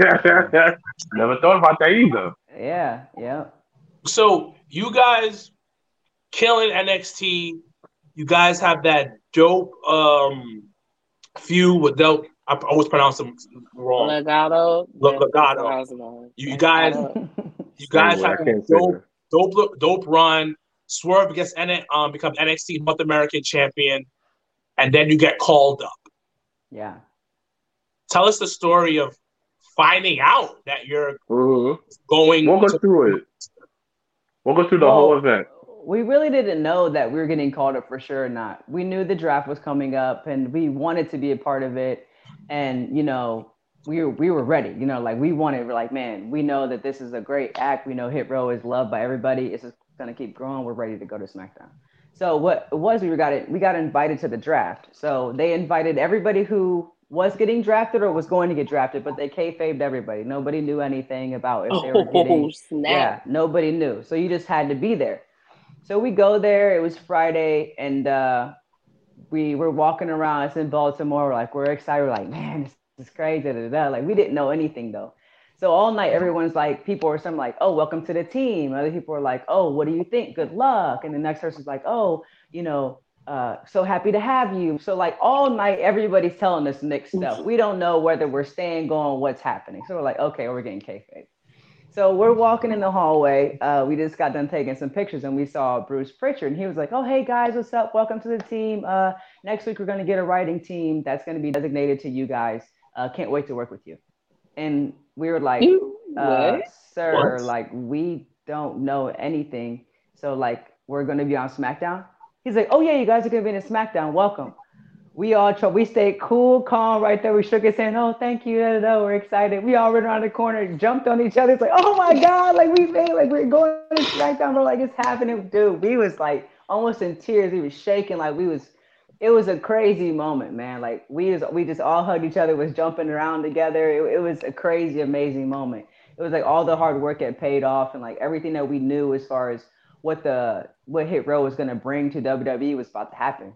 Never thought about that either. Yeah. So you guys killing NXT. You guys have that dope feud with dope. I always pronounce them wrong. Legado. You guys have a dope run. Swerve gets becomes NXT North American champion, and then you get called up. Yeah. Tell us the story of finding out that you're going. Walk us through it. Walk us through the whole event. We really didn't know that we were getting called up for sure or not. We knew the draft was coming up and we wanted to be a part of it. And, we were ready, we're like, man, we know that this is a great act. We know Hit Row is loved by everybody. It's just going to keep growing. We're ready to go to SmackDown. So what it was, we got invited to the draft. So they invited everybody who was getting drafted or was going to get drafted, but they kayfabed everybody. Nobody knew anything about if they were getting. Snap. Yeah, nobody knew. So you just had to be there. So we go there. It was Friday, and we were walking around. It's in Baltimore. We're excited. We're like, man, this is crazy. Like, we didn't know anything though. So all night, everyone's like, people were some like, oh, welcome to the team. Other people were like, oh, what do you think? Good luck. And the next person's like, oh, so happy to have you. So like all night, everybody's telling us mixed stuff. We don't know whether we're staying, going, what's happening. So we're like, okay, we're getting kayfabe. So we're walking in the hallway. We just got done taking some pictures and we saw Bruce Pritchard. And he was like, oh, hey, guys, what's up? Welcome to the team. Next week, we're going to get a writing team that's going to be designated to you guys. Can't wait to work with you. And we were like, sir, like, we don't know anything. So, like, we're going to be on SmackDown. He's like, oh, yeah, you guys are going to be in a SmackDown. Welcome. We stayed cool, calm right there. We shook his hand. Oh, thank you. We're excited. We all ran around the corner, jumped on each other. It's like, oh my God, like we made, like we're going to SmackDown. We're like, it's happening, dude. We was like almost in tears. We was shaking. It was a crazy moment, man. Like we just all hugged each other, was jumping around together. It was a crazy, amazing moment. It was like all the hard work had paid off, and like everything that we knew as far as what Hit Row was going to bring to WWE was about to happen.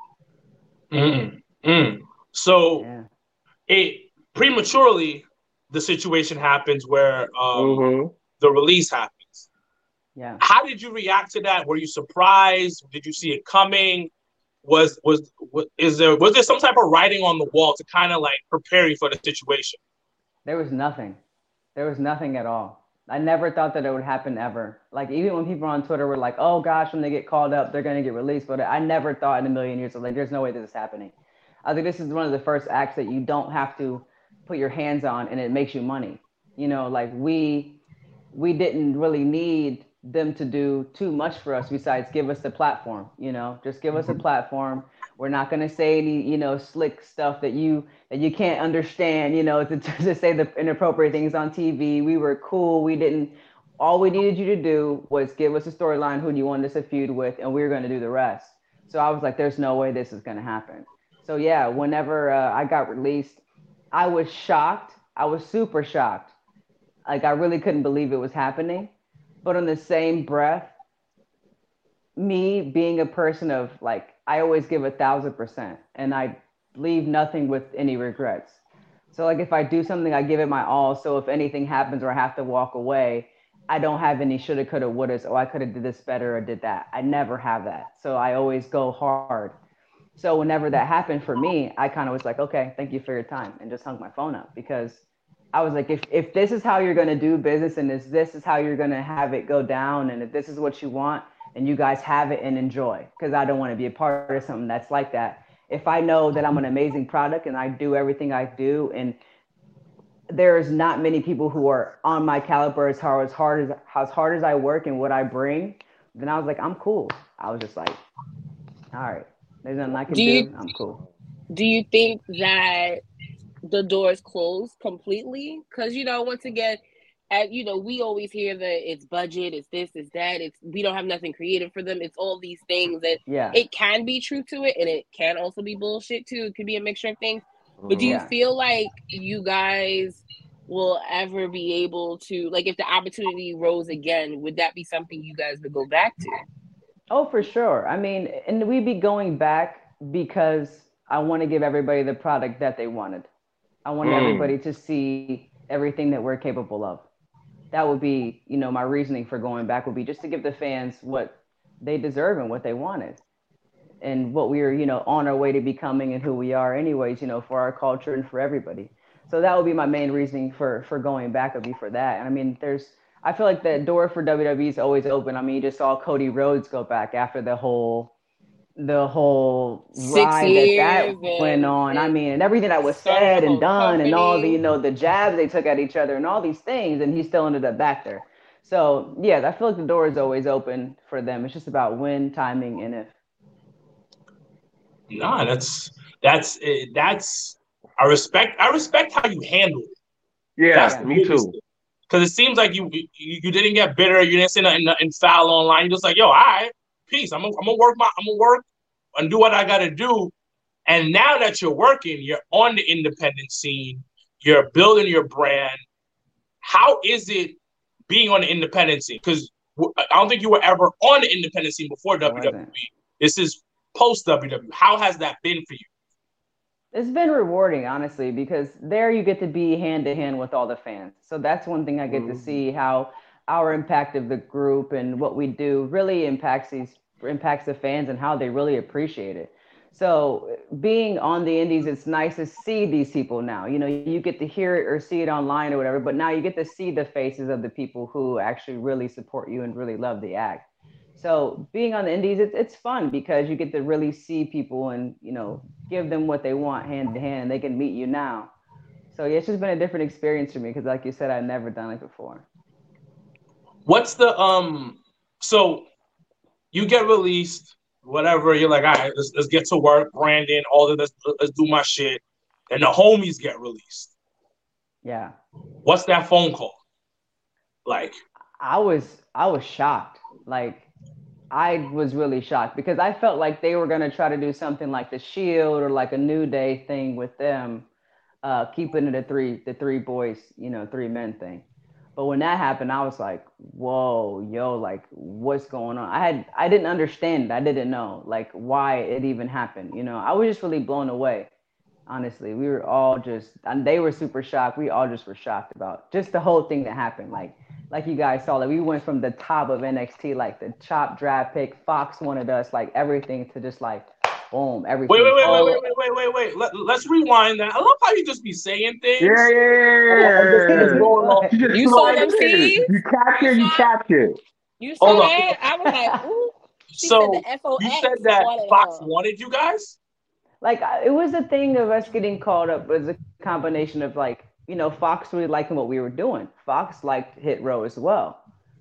So it prematurely the situation happens where the release happens. Yeah. How did you react to that? Were you surprised? Did you see it coming? Was there some type of writing on the wall to kind of like prepare you for the situation? There was nothing. There was nothing at all. I never thought that it would happen ever. Like even when people on Twitter were like, "Oh gosh, when they get called up, they're gonna get released," but I never thought in a million years, I was like, "There's no way this is happening." I think this is one of the first acts that you don't have to put your hands on, and it makes you money. You know, like we didn't really need them to do too much for us besides give us the platform. You know, just give us a platform. We're not gonna say any, slick stuff that you can't understand, to say the inappropriate things on TV. We were cool. We didn't. All we needed you to do was give us a storyline who you wanted us to feud with, and we were going to do the rest. So I was like, "There's no way this is going to happen." So yeah, whenever I got released, I was shocked. I was super shocked. Like I really couldn't believe it was happening. But on the same breath, me being a person of like, I always give 1,000%, and I leave nothing with any regrets. So like if I do something, I give it my all. So if anything happens or I have to walk away, I don't have any shoulda, coulda, wouldas. Oh, I could have did this better or did that. I never have that. So I always go hard. So whenever that happened for me, I kind of was like, okay, thank you for your time, and just hung my phone up because I was like, if this is how you're going to do business and this is how you're going to have it go down, and if this is what you want, then you guys have it and enjoy, because I don't want to be a part of something that's like that. If I know that I'm an amazing product and I do everything I do, and there's not many people who are on my caliber as hard as I work and what I bring, then I was like, I'm cool. I was just like, all right, there's nothing I can Do you do. I'm cool. do you think that the doors closed completely? Because once again, we always hear that it's budget, it's this, it's that, it's we don't have nothing creative for them. It's all these things that Yeah, it can be true to it, and it can also be bullshit too. It could be a mixture of things. But do you yeah. feel like you guys will ever be able to, like, if the opportunity rose again, would that be something you guys would go back to? Oh, for sure. I mean, and we'd be going back because I want to give everybody the product that they wanted. I want Mm. everybody to see everything that we're capable of. That would be, my reasoning for going back would be just to give the fans what they deserve and what they wanted and what we are, on our way to becoming and who we are anyways, for our culture and for everybody. So that would be my main reasoning for going back would be for that. And I mean, I feel like the door for WWE is always open. I mean, you just saw Cody Rhodes go back after the whole Six ride that years went and on. I mean, and everything that was started a said and whole done and all the, company. the jabs they took at each other and all these things, and he still ended up back there. So yeah, I feel like the door is always open for them. It's just about when, timing, and if. Nah, that's I respect how you handle it. That's Yeah, the Yeah, me biggest too. thing. Because it seems like you didn't get bitter. You didn't say nothing foul online. You're just like, yo, all right, peace. I'm gonna work and do what I gotta do. And now that you're working, you're on the independent scene. You're building your brand. How is it being on the independent scene? Because I don't think you were ever on the independent scene before I wasn't. WWE. This is post WWE. How has that been for you? It's been rewarding, honestly, because there you get to be hand to hand with all the fans. So that's one thing I get to Mhm. see how our impact of the group and what we do really impacts the fans and how they really appreciate it. So being on the indies, it's nice to see these people now. You get to hear it or see it online or whatever, but now you get to see the faces of the people who actually really support you and really love the act. So being on the indies, it's fun because you get to really see people and give them what they want hand to hand, and they can meet you now. So yeah, it's just been a different experience for me because, like you said, I've never done it before. What's the so you get released, whatever, you're like, all right, let's get to work, Brandon, all of this, let's do my shit. And the homies get released. Yeah, What's that phone call? Like, I was shocked. Like I was really shocked because I felt like they were gonna try to do something like the Shield or like a New Day thing with them, keeping it the three boys, three men thing. But when that happened, I was like, whoa, yo, like what's going on? I didn't understand. I didn't know like why it even happened. I was just really blown away. Honestly, we were all just, and they were super shocked. We all just were shocked about just the whole thing that happened. Like you guys saw, like we went from the top of NXT, like the top draft pick, Fox wanted us, like everything, to just like boom, Wait, everything. wait, wait, wait, Oh, wait, wait, wait, wait, wait. Let's rewind that. I love how you just be saying Yeah, things. And just keep yeah. going off. You just you flow saw right them in. seeds? You capture, you capture. You saw Hold on. that? I was like, ooh. She said the So you FOX said that wanted Fox her. wanted you guys? Like it was a thing of us getting called up. It was a combination of like, Fox really liking what we were doing. Fox liked Hit Row as well.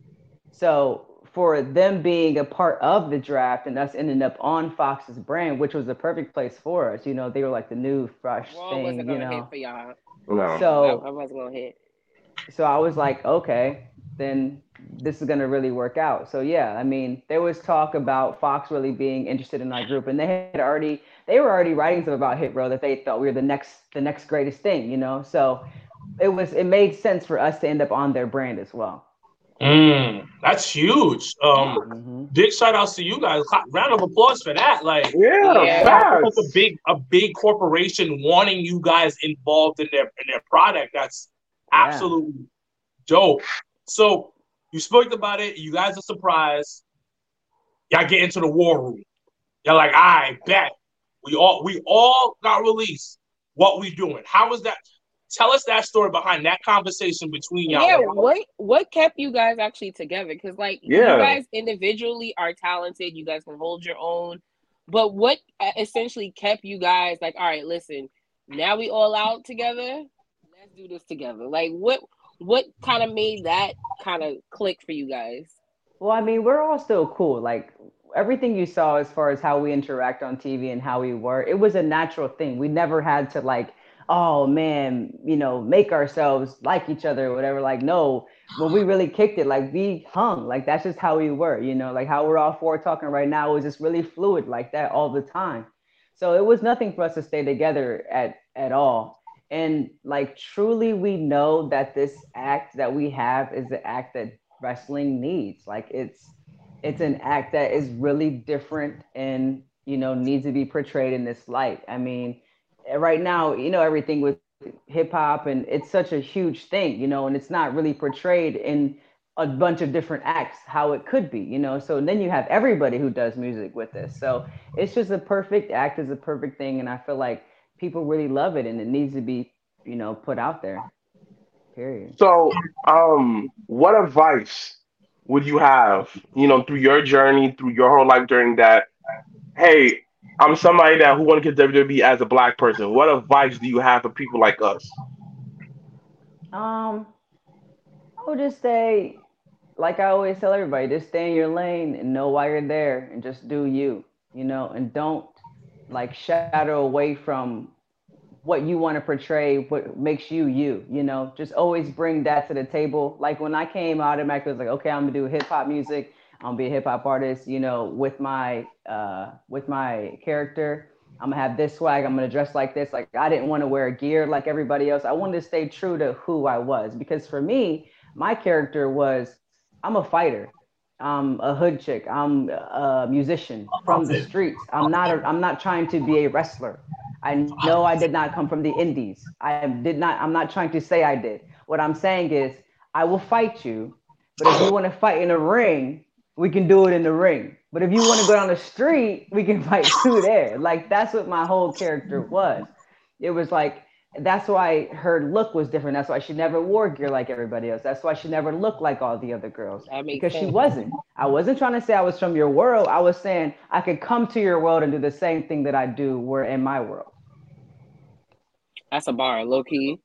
So for them being a part of the draft and us ending up on Fox's brand, which was the perfect place for us, they were like the new fresh Raw wasn't thing, gonna hit for y'all. No. So I wasn't gonna hit. so I was like, okay, then this is gonna really work out. So yeah, I mean, there was talk about Fox really being interested in our group, and they were already writing stuff about Hit Row that they thought we were the next greatest thing. So it made sense for us to end up on their brand as well. That's huge. Big shout outs to you guys. Round of applause for that. Like, Yeah, that's facts. a big corporation wanting you guys involved in their product. That's absolutely dope. So you spoke about it. You guys are surprised. Y'all get into the war room. You're like, I bet we all got released. What we doing? How was that? Tell us that story behind that conversation between y'all. Yeah, what kept you guys actually together? Because you guys individually are talented. You guys can hold your own. But what essentially kept you guys like, all right, listen, now we all out together. Let's do this together. Like what kind of made that kind of click for you guys? Well, I mean, we're all still cool. Like everything you saw as far as how we interact on TV and how we were, it was a natural thing. We never had to like, oh man, make ourselves like each other or whatever. Like, no, when we really kicked it, like we hung. Like that's just how we were, like how we're all four talking right now was just really fluid like that all the time. So it was nothing for us to stay together at all. And like truly we know that this act that we have is the act that wrestling needs. Like it's an act that is really different and needs to be portrayed in this light. I mean, right now, everything with hip hop and it's such a huge thing, and it's not really portrayed in a bunch of different acts how it could be, so then you have everybody who does music with this. So it's just a perfect act, is a perfect thing, and I feel like people really love it and it needs to be, put out there. Period. So, what advice would you have, through your journey, through your whole life journey that, hey, I'm somebody that who want to get WWE as a black person. What advice do you have for people like us? Um, I would just say, like I always tell everybody, just stay in your lane and know why you're there and just do you, and don't like shadow away from what you want to portray, what makes you you, just always bring that to the table. Like when I came out, it was like, okay, I'm gonna do hip hop music. I'm gonna be a hip hop artist, with my character. I'm gonna have this swag. I'm gonna dress like this. Like I didn't want to wear gear like everybody else. I wanted to stay true to who I was because for me, my character was I'm a fighter. I'm a hood chick. I'm a musician from the streets. I'm not trying to be a wrestler. I know I did not come from the indies. I'm not trying to say I did. What I'm saying is I will fight you, but if you want to fight in a ring, we can do it in the ring. But if you want to go down the street, we can fight too there. Like that's what my whole character was. It was like that's why her look was different. That's why she never wore gear like everybody else. That's why she never looked like all the other girls. That makes Because sense. she wasn't. I wasn't trying to say I was from your world. I was saying I could come to your world and do the same thing that I do were in my world. That's a bar, low key.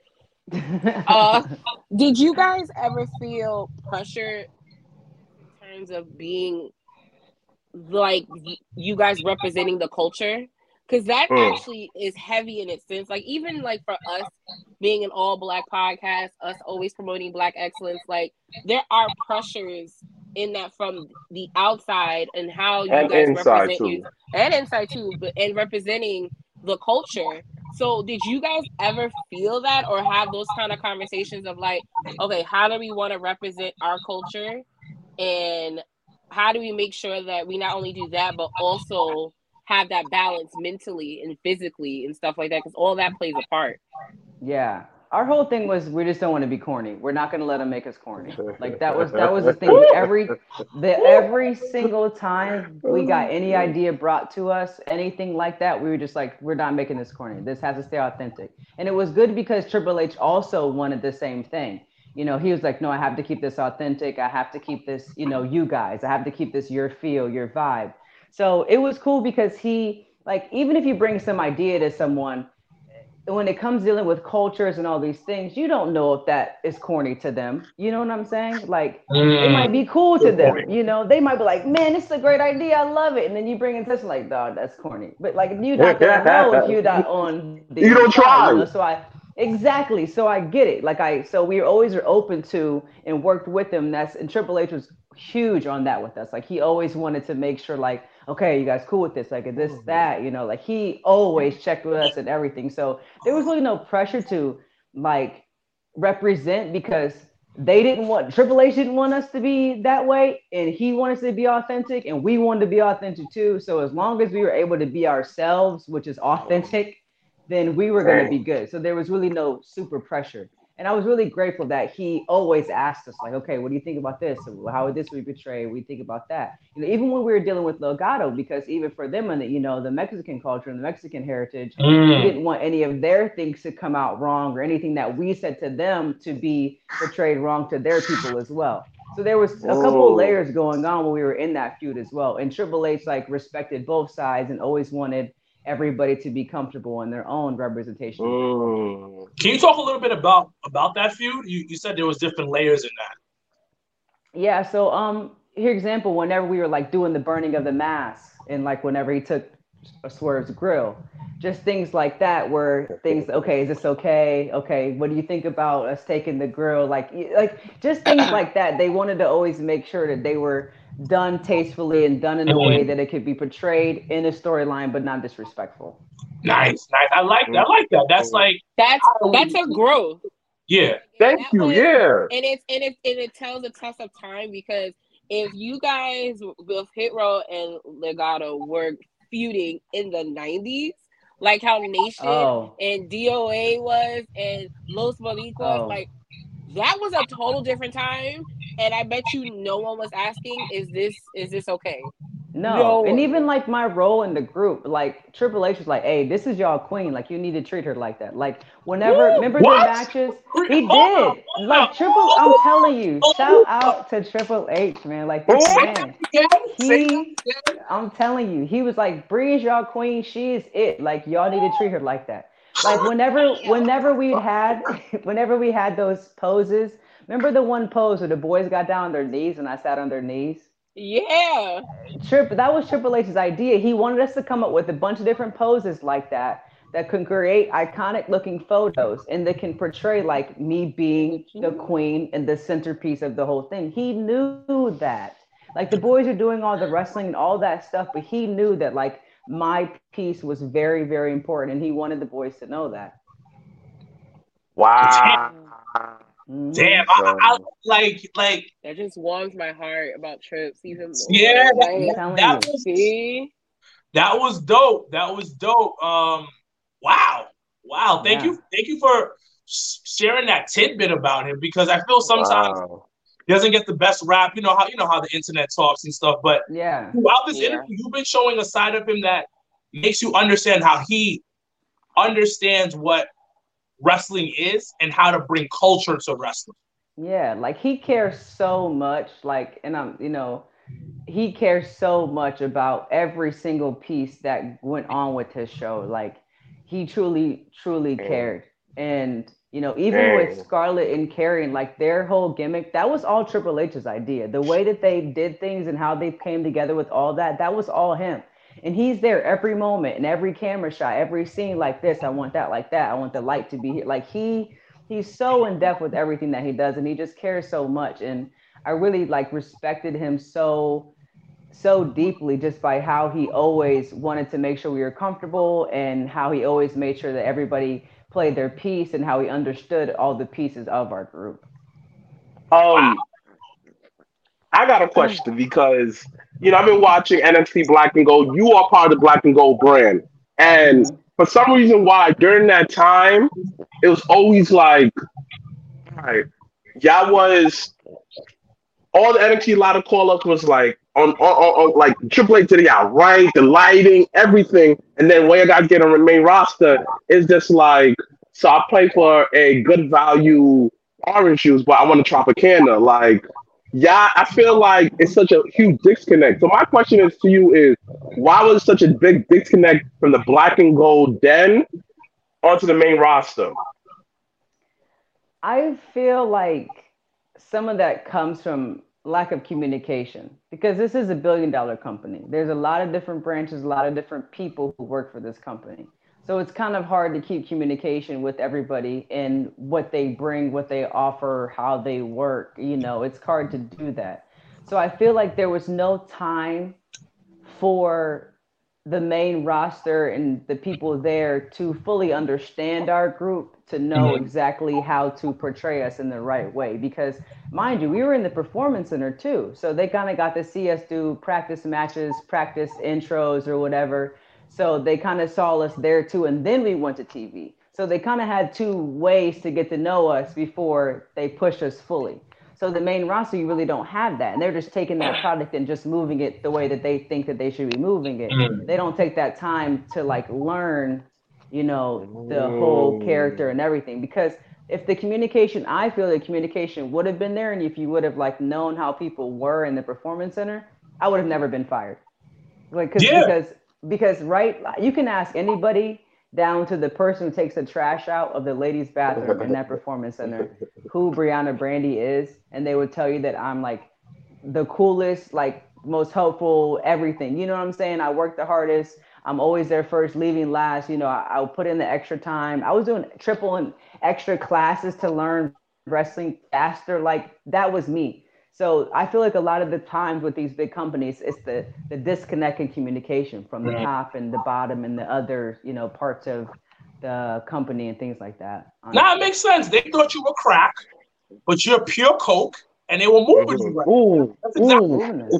Did you guys ever feel pressure in terms of being like you guys representing the culture? Because that actually is heavy in its sense. Like even like for us being an all black podcast, us always promoting black excellence, like there are pressures in that from the outside and how you And guys inside represent too. you and inside too, but and representing the culture. So did you guys ever feel that or have those kind of conversations of like, okay, how do we want to represent our culture and how do we make sure that we not only do that but also have that balance mentally and physically and stuff like that because all that plays a part. Yeah. our whole thing was we just don't want to be corny. We're not going to let them make us corny. Like that was the thing. Every single time we got any idea brought to us, anything like that, we were just like, we're not making this corny. This has to stay authentic. And it was good because Triple H also wanted the same thing. You know, he was like, no, I have to keep this authentic. I have to keep this, you know, you guys. I have to keep this your feel, your vibe. So it was cool because he, like, even if you bring some idea to someone, when it comes dealing with cultures and all these things, you don't know if that is corny to them. You know what I'm saying? Like, it might be cool to them. You know, they might be like, man, this is a great idea. I love it. And then you bring in this, like, dog, that's corny. But like, you're not going to know if you're not on the You don't try. You know? Exactly. So I get it. So we always are open to and worked with him. And Triple H was huge on that with us. Like, he always wanted to make sure, like, okay, you guys cool with this? Like, this, that, you know, like, he always checked with us and everything. So there was really no pressure to, like, represent because Triple H didn't want us to be that way, and he wanted us to be authentic, and we wanted to be authentic too. So as long as we were able to be ourselves, which is authentic, then we were going to be good. So there was really no super pressure. And I was really grateful that he always asked us, like, okay, what do you think about this? How would this be portrayed? What do you think about that? You know, even when we were dealing with Legado, because even for them and the Mexican culture and the Mexican heritage, we didn't want any of their things to come out wrong or anything that we said to them to be portrayed wrong to their people as well. So there was a couple of layers going on when we were in that feud as well. And Triple H, like, respected both sides and always wanted everybody to be comfortable in their own representation. Can you talk a little bit about that feud? You said there was different layers in that. Yeah. So here example, whenever we were like doing the burning of the mask, and like whenever he took a Swerve's grill, just things like that were things. Okay, is this okay? Okay, what do you think about us taking the grill? Like just things like that. They wanted to always make sure that they were done tastefully and done in a way that it could be portrayed in a storyline, but not disrespectful. Nice. I like that. That's a growth. Yeah. Thank you. And it tells a test of time, because if you guys with Hit Row and Legado were feuding in the 90s, like how Nation and DOA was and Los Boricuas, like, that was a total different time. And I bet you no one was asking, is this okay? No. And even like my role in the group, like Triple H was like, hey, this is y'all queen. Like, you need to treat her like that. Like, remember the matches? He did. Like, I'm telling you, shout out to Triple H, man. Like, this man. I'm telling you, he was like, Bree is y'all queen. She is it. Like, y'all need to treat her like that. Like, whenever we had those poses, remember the one pose where the boys got down on their knees and I sat on their knees? Yeah. That was Triple H's idea. He wanted us to come up with a bunch of different poses like that can create iconic looking photos and that can portray like me being the queen and the centerpiece of the whole thing. He knew that. Like, the boys are doing all the wrestling and all that stuff, but he knew that, like, my piece was very, very important, and he wanted the boys to know that. Wow. Damn, I like that just warms my heart about Trips even more. Yeah, that was dope. Wow. Thank you for sharing that tidbit about him, because I feel sometimes he doesn't get the best rap. You know how the internet talks and stuff. But throughout this interview, you've been showing a side of him that makes you understand how he understands what wrestling is and how to bring culture to wrestling. Yeah, like, he cares so much, like, and he cares so much about every single piece that went on with his show. Like, he truly cared. And even with Scarlett and Karrion, like, their whole gimmick, that was all Triple H's idea. The way that they did things and how they came together with all that was all him. And he's there every moment and every camera shot, every scene, like this. I want that, like that. I want the light to be here. Like, he's so in depth with everything that he does, and he just cares so much. And I really respected him so deeply, just by how he always wanted to make sure we were comfortable, and how he always made sure that everybody played their piece, and how he understood all the pieces of our group. I got a question, because I've been watching NXT Black and Gold. You are part of the Black and Gold brand, and for some reason why during that time it was always like, all right, y'all was all the NXT ladder call ups was like on like Triple H did y'all right, the lighting, everything, and then when you guys get on the main roster, it's just like, so I play for a good value orange juice, but I want a Tropicana. Like, yeah, I feel like it's such a huge disconnect. So my question is to you is, why was such a big disconnect from the black and gold den onto the main roster? I feel like some of that comes from lack of communication because this is a billion-dollar company. There's a lot of different branches, a lot of different people who work for this company. So it's kind of hard to keep communication with everybody and what they bring, what they offer, how they work. It's hard to do that. So I feel like there was no time for the main roster and the people there to fully understand our group, to know exactly how to portray us in the right way. Because, mind you, we were in the Performance Center too. So they kind of got to see us do practice matches, practice intros or whatever. So they kind of saw us there too. And then we went to TV. So they kind of had two ways to get to know us before they pushed us fully. So the main roster, you really don't have that. And they're just taking that product and just moving it the way that they think that they should be moving it. They don't take that time to like learn, the whole character and everything. Because if the communication, I feel the communication would have been there, and if you would have like known how people were in the Performance Center, I would have never been fired. Like, because right, you can ask anybody down to the person who takes the trash out of the ladies' bathroom in that Performance Center, who Brianna Brandy is, and they would tell you that I'm like the coolest, like most helpful, everything. You know what I'm saying? I work the hardest. I'm always there first, leaving last. I'll put in the extra time. I was doing triple and extra classes to learn wrestling faster. Like, that was me. So I feel like a lot of the times with these big companies, it's the disconnect in communication from the top and the bottom and the other, parts of the company and things like that. Honestly. Now it makes sense. They thought you were crack, but you're pure coke, and they were moving you right. That's exactly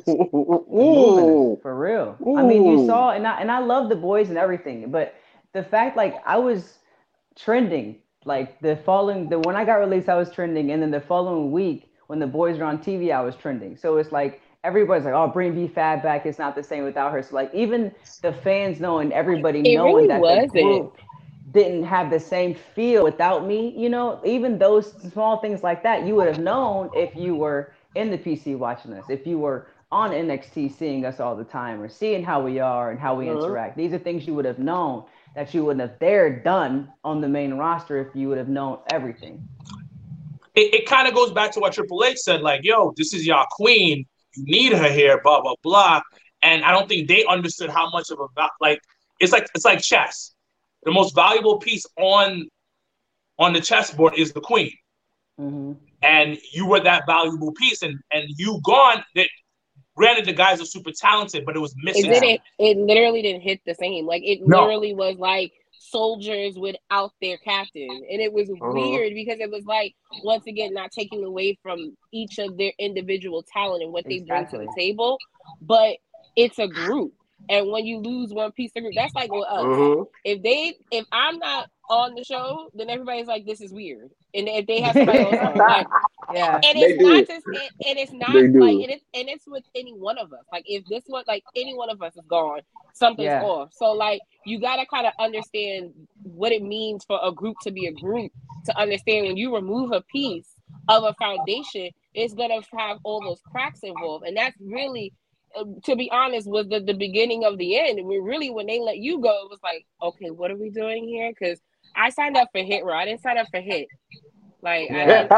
moving us, for real. I mean, you saw, and I love the boys and everything, but the fact, like, I was trending, like when I got released, I was trending, and then the following week, when the boys were on TV, I was trending. So it's like everybody's like, "Oh, bring B-Fab back. It's not the same without her." So like even the fans knowing, everybody knowing that the group didn't have the same feel without me, even those small things like that, you would have known if you were in the PC watching us, if you were on NXT seeing us all the time or seeing how we are and how we interact. These are things you would have known that you wouldn't have dared done on the main roster if you would have known everything. It kind of goes back to what Triple H said, like, yo, this is your queen. You need her here, blah, blah, blah. And I don't think they understood how much of it's like chess. The most valuable piece on the chessboard is the queen. Mm-hmm. And you were that valuable piece, and you gone. Granted, the guys are super talented, but it was missing. It literally didn't hit the same. Like, it literally was like soldiers without their captain, and it was weird because it was like, once again, not taking away from each of their individual talent and what they bring to the table, but it's a group, and when you lose one piece of group, that's like with us. If I'm not on the show, then everybody's like, this is weird, and if they have somebody else on, like, and it's with any one of us. Like, if this one, like, any one of us is gone, something's off. So like, you gotta kind of understand what it means for a group to be a group, to understand when you remove a piece of a foundation, it's gonna have all those cracks involved. And that's really, to be honest, was the beginning of the end. When they let you go, it was like, okay, what are we doing here? Because I signed up for Hit Row. I didn't sign up for Hit. Like,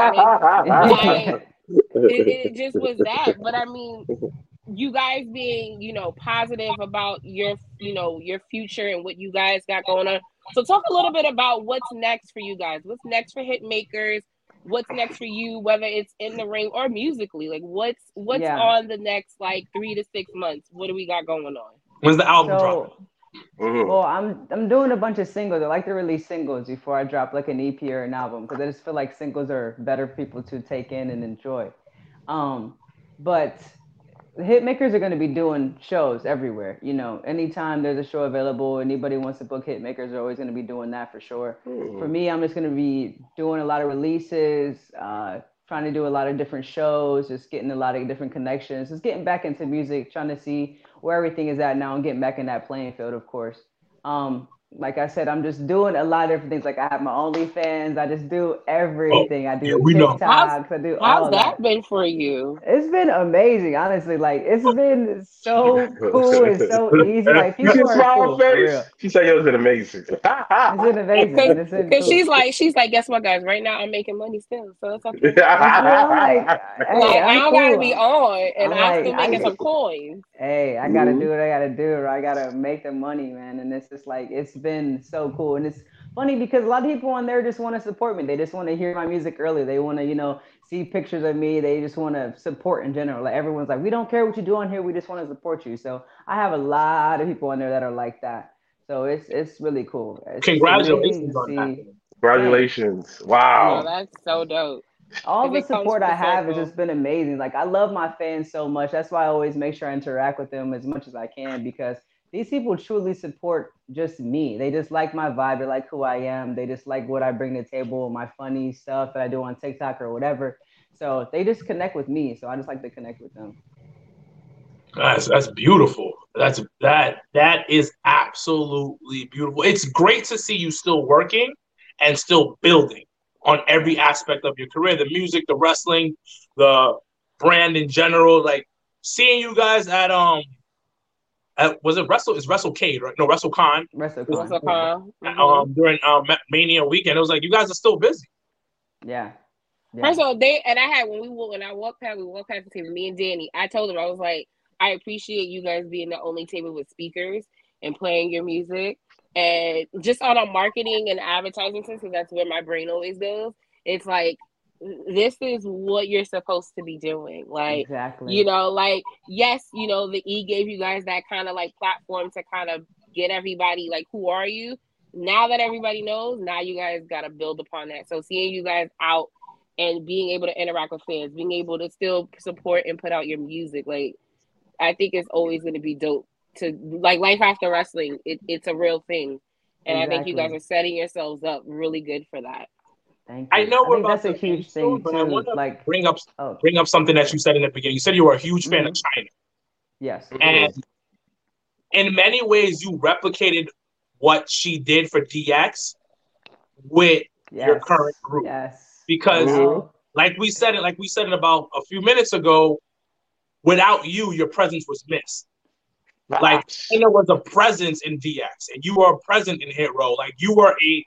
it just was that. But I mean, you guys being, positive about your future and what you guys got going on. So talk a little bit about what's next for you guys. What's next for Hitmakers? What's next for you, whether it's in the ring or musically? Like, what's on the next, like, 3 to 6 months? What do we got going on? When's the album dropping? Well, I'm doing a bunch of singles. I like to release singles before I drop like an EP or an album, because I just feel like singles are better for people to take in and enjoy. But the hit makers are going to be doing shows everywhere. You know, anytime there's a show available, anybody wants to book hit makers are always going to be doing that for sure. For me, I'm just going to be doing a lot of releases, trying to do a lot of different shows, just getting a lot of different connections, just getting back into music, trying to see where everything is at now and getting back in that playing field, of course. Like I said, I'm just doing a lot of different things. Like I have my OnlyFans. I just do Oh, everything. I yeah, do we know. TikToks. I do How's all of that that. been for you? It's been amazing, honestly. Like it's been so cool and so easy. Like You see people the are smile on cool her for real. face? She said, "Yo, it's been amazing." It's been amazing Cause, and it's been Cause cool. she's like, guess what, guys? Right now, I'm making money still, so it's okay. And so I'm like, hey, Like, I I'm don't gotta cool. be on, and I'm I'm like, still making some coins. hey, I gotta do what I gotta do, or I gotta make the money, man. And it's just like it's been so cool, and it's funny because a lot of people on there just want to support me. They just want to hear my music early. They want to, see pictures of me. They just want to support in general. Like everyone's like, we don't care what you do on here. We just want to support you. So I have a lot of people on there that are like that. So it's really cool. It's just amazing Congratulations to on that. see. Thanks. Congratulations! No, Wow. that's so dope. All Cause the it comes support full I have has circle. just been amazing. Like I love my fans so much. That's why I always make sure I interact with them as much as I can because these people truly support just me. They just like my vibe. They like who I am. They just like what I bring to the table, my funny stuff that I do on TikTok or whatever. So they just connect with me. So I just like to connect with them. That's beautiful. That is absolutely beautiful. It's great to see you still working and still building on every aspect of your career, the music, the wrestling, the brand in general. Like seeing you guys at was it Wrestle? Is WrestleCade, right? No, WrestleCon. What's WrestleCon. up, Yeah. Carl? Mm-hmm. During Mania weekend. It was like you guys are still busy. Yeah. First Yeah. of all, when I walked past, we walked past the table. Me and Danny, I told him I was like, I appreciate you guys being the only table with speakers and playing your music, and just on a marketing and advertising sense, because that's where my brain always goes. It's like this is what you're supposed to be doing. Like, Exactly. like yes, the E gave you guys that kind of like platform to kind of get everybody like, who are you? Now that everybody knows, now you guys got to build upon that. So seeing you guys out and being able to interact with fans, being able to still support and put out your music, like I think it's always going to be dope. To like life after wrestling, it's a real thing, and I think you guys Exactly. are setting yourselves up really good for that. Thank I you. know I we're think about that's a to end huge soon, thing but I want too. to Like, bring up oh, bring up something that you said in the beginning. You said you were a huge fan of mm-hmm. China, Yes. and in many ways, you replicated what she did for DX with your current Yes. group Yes. I because know. like we said it about a few minutes ago, without you, your presence was missed. Like Facts. China was a presence in DX, and you were a present in Hit Row. Like you were a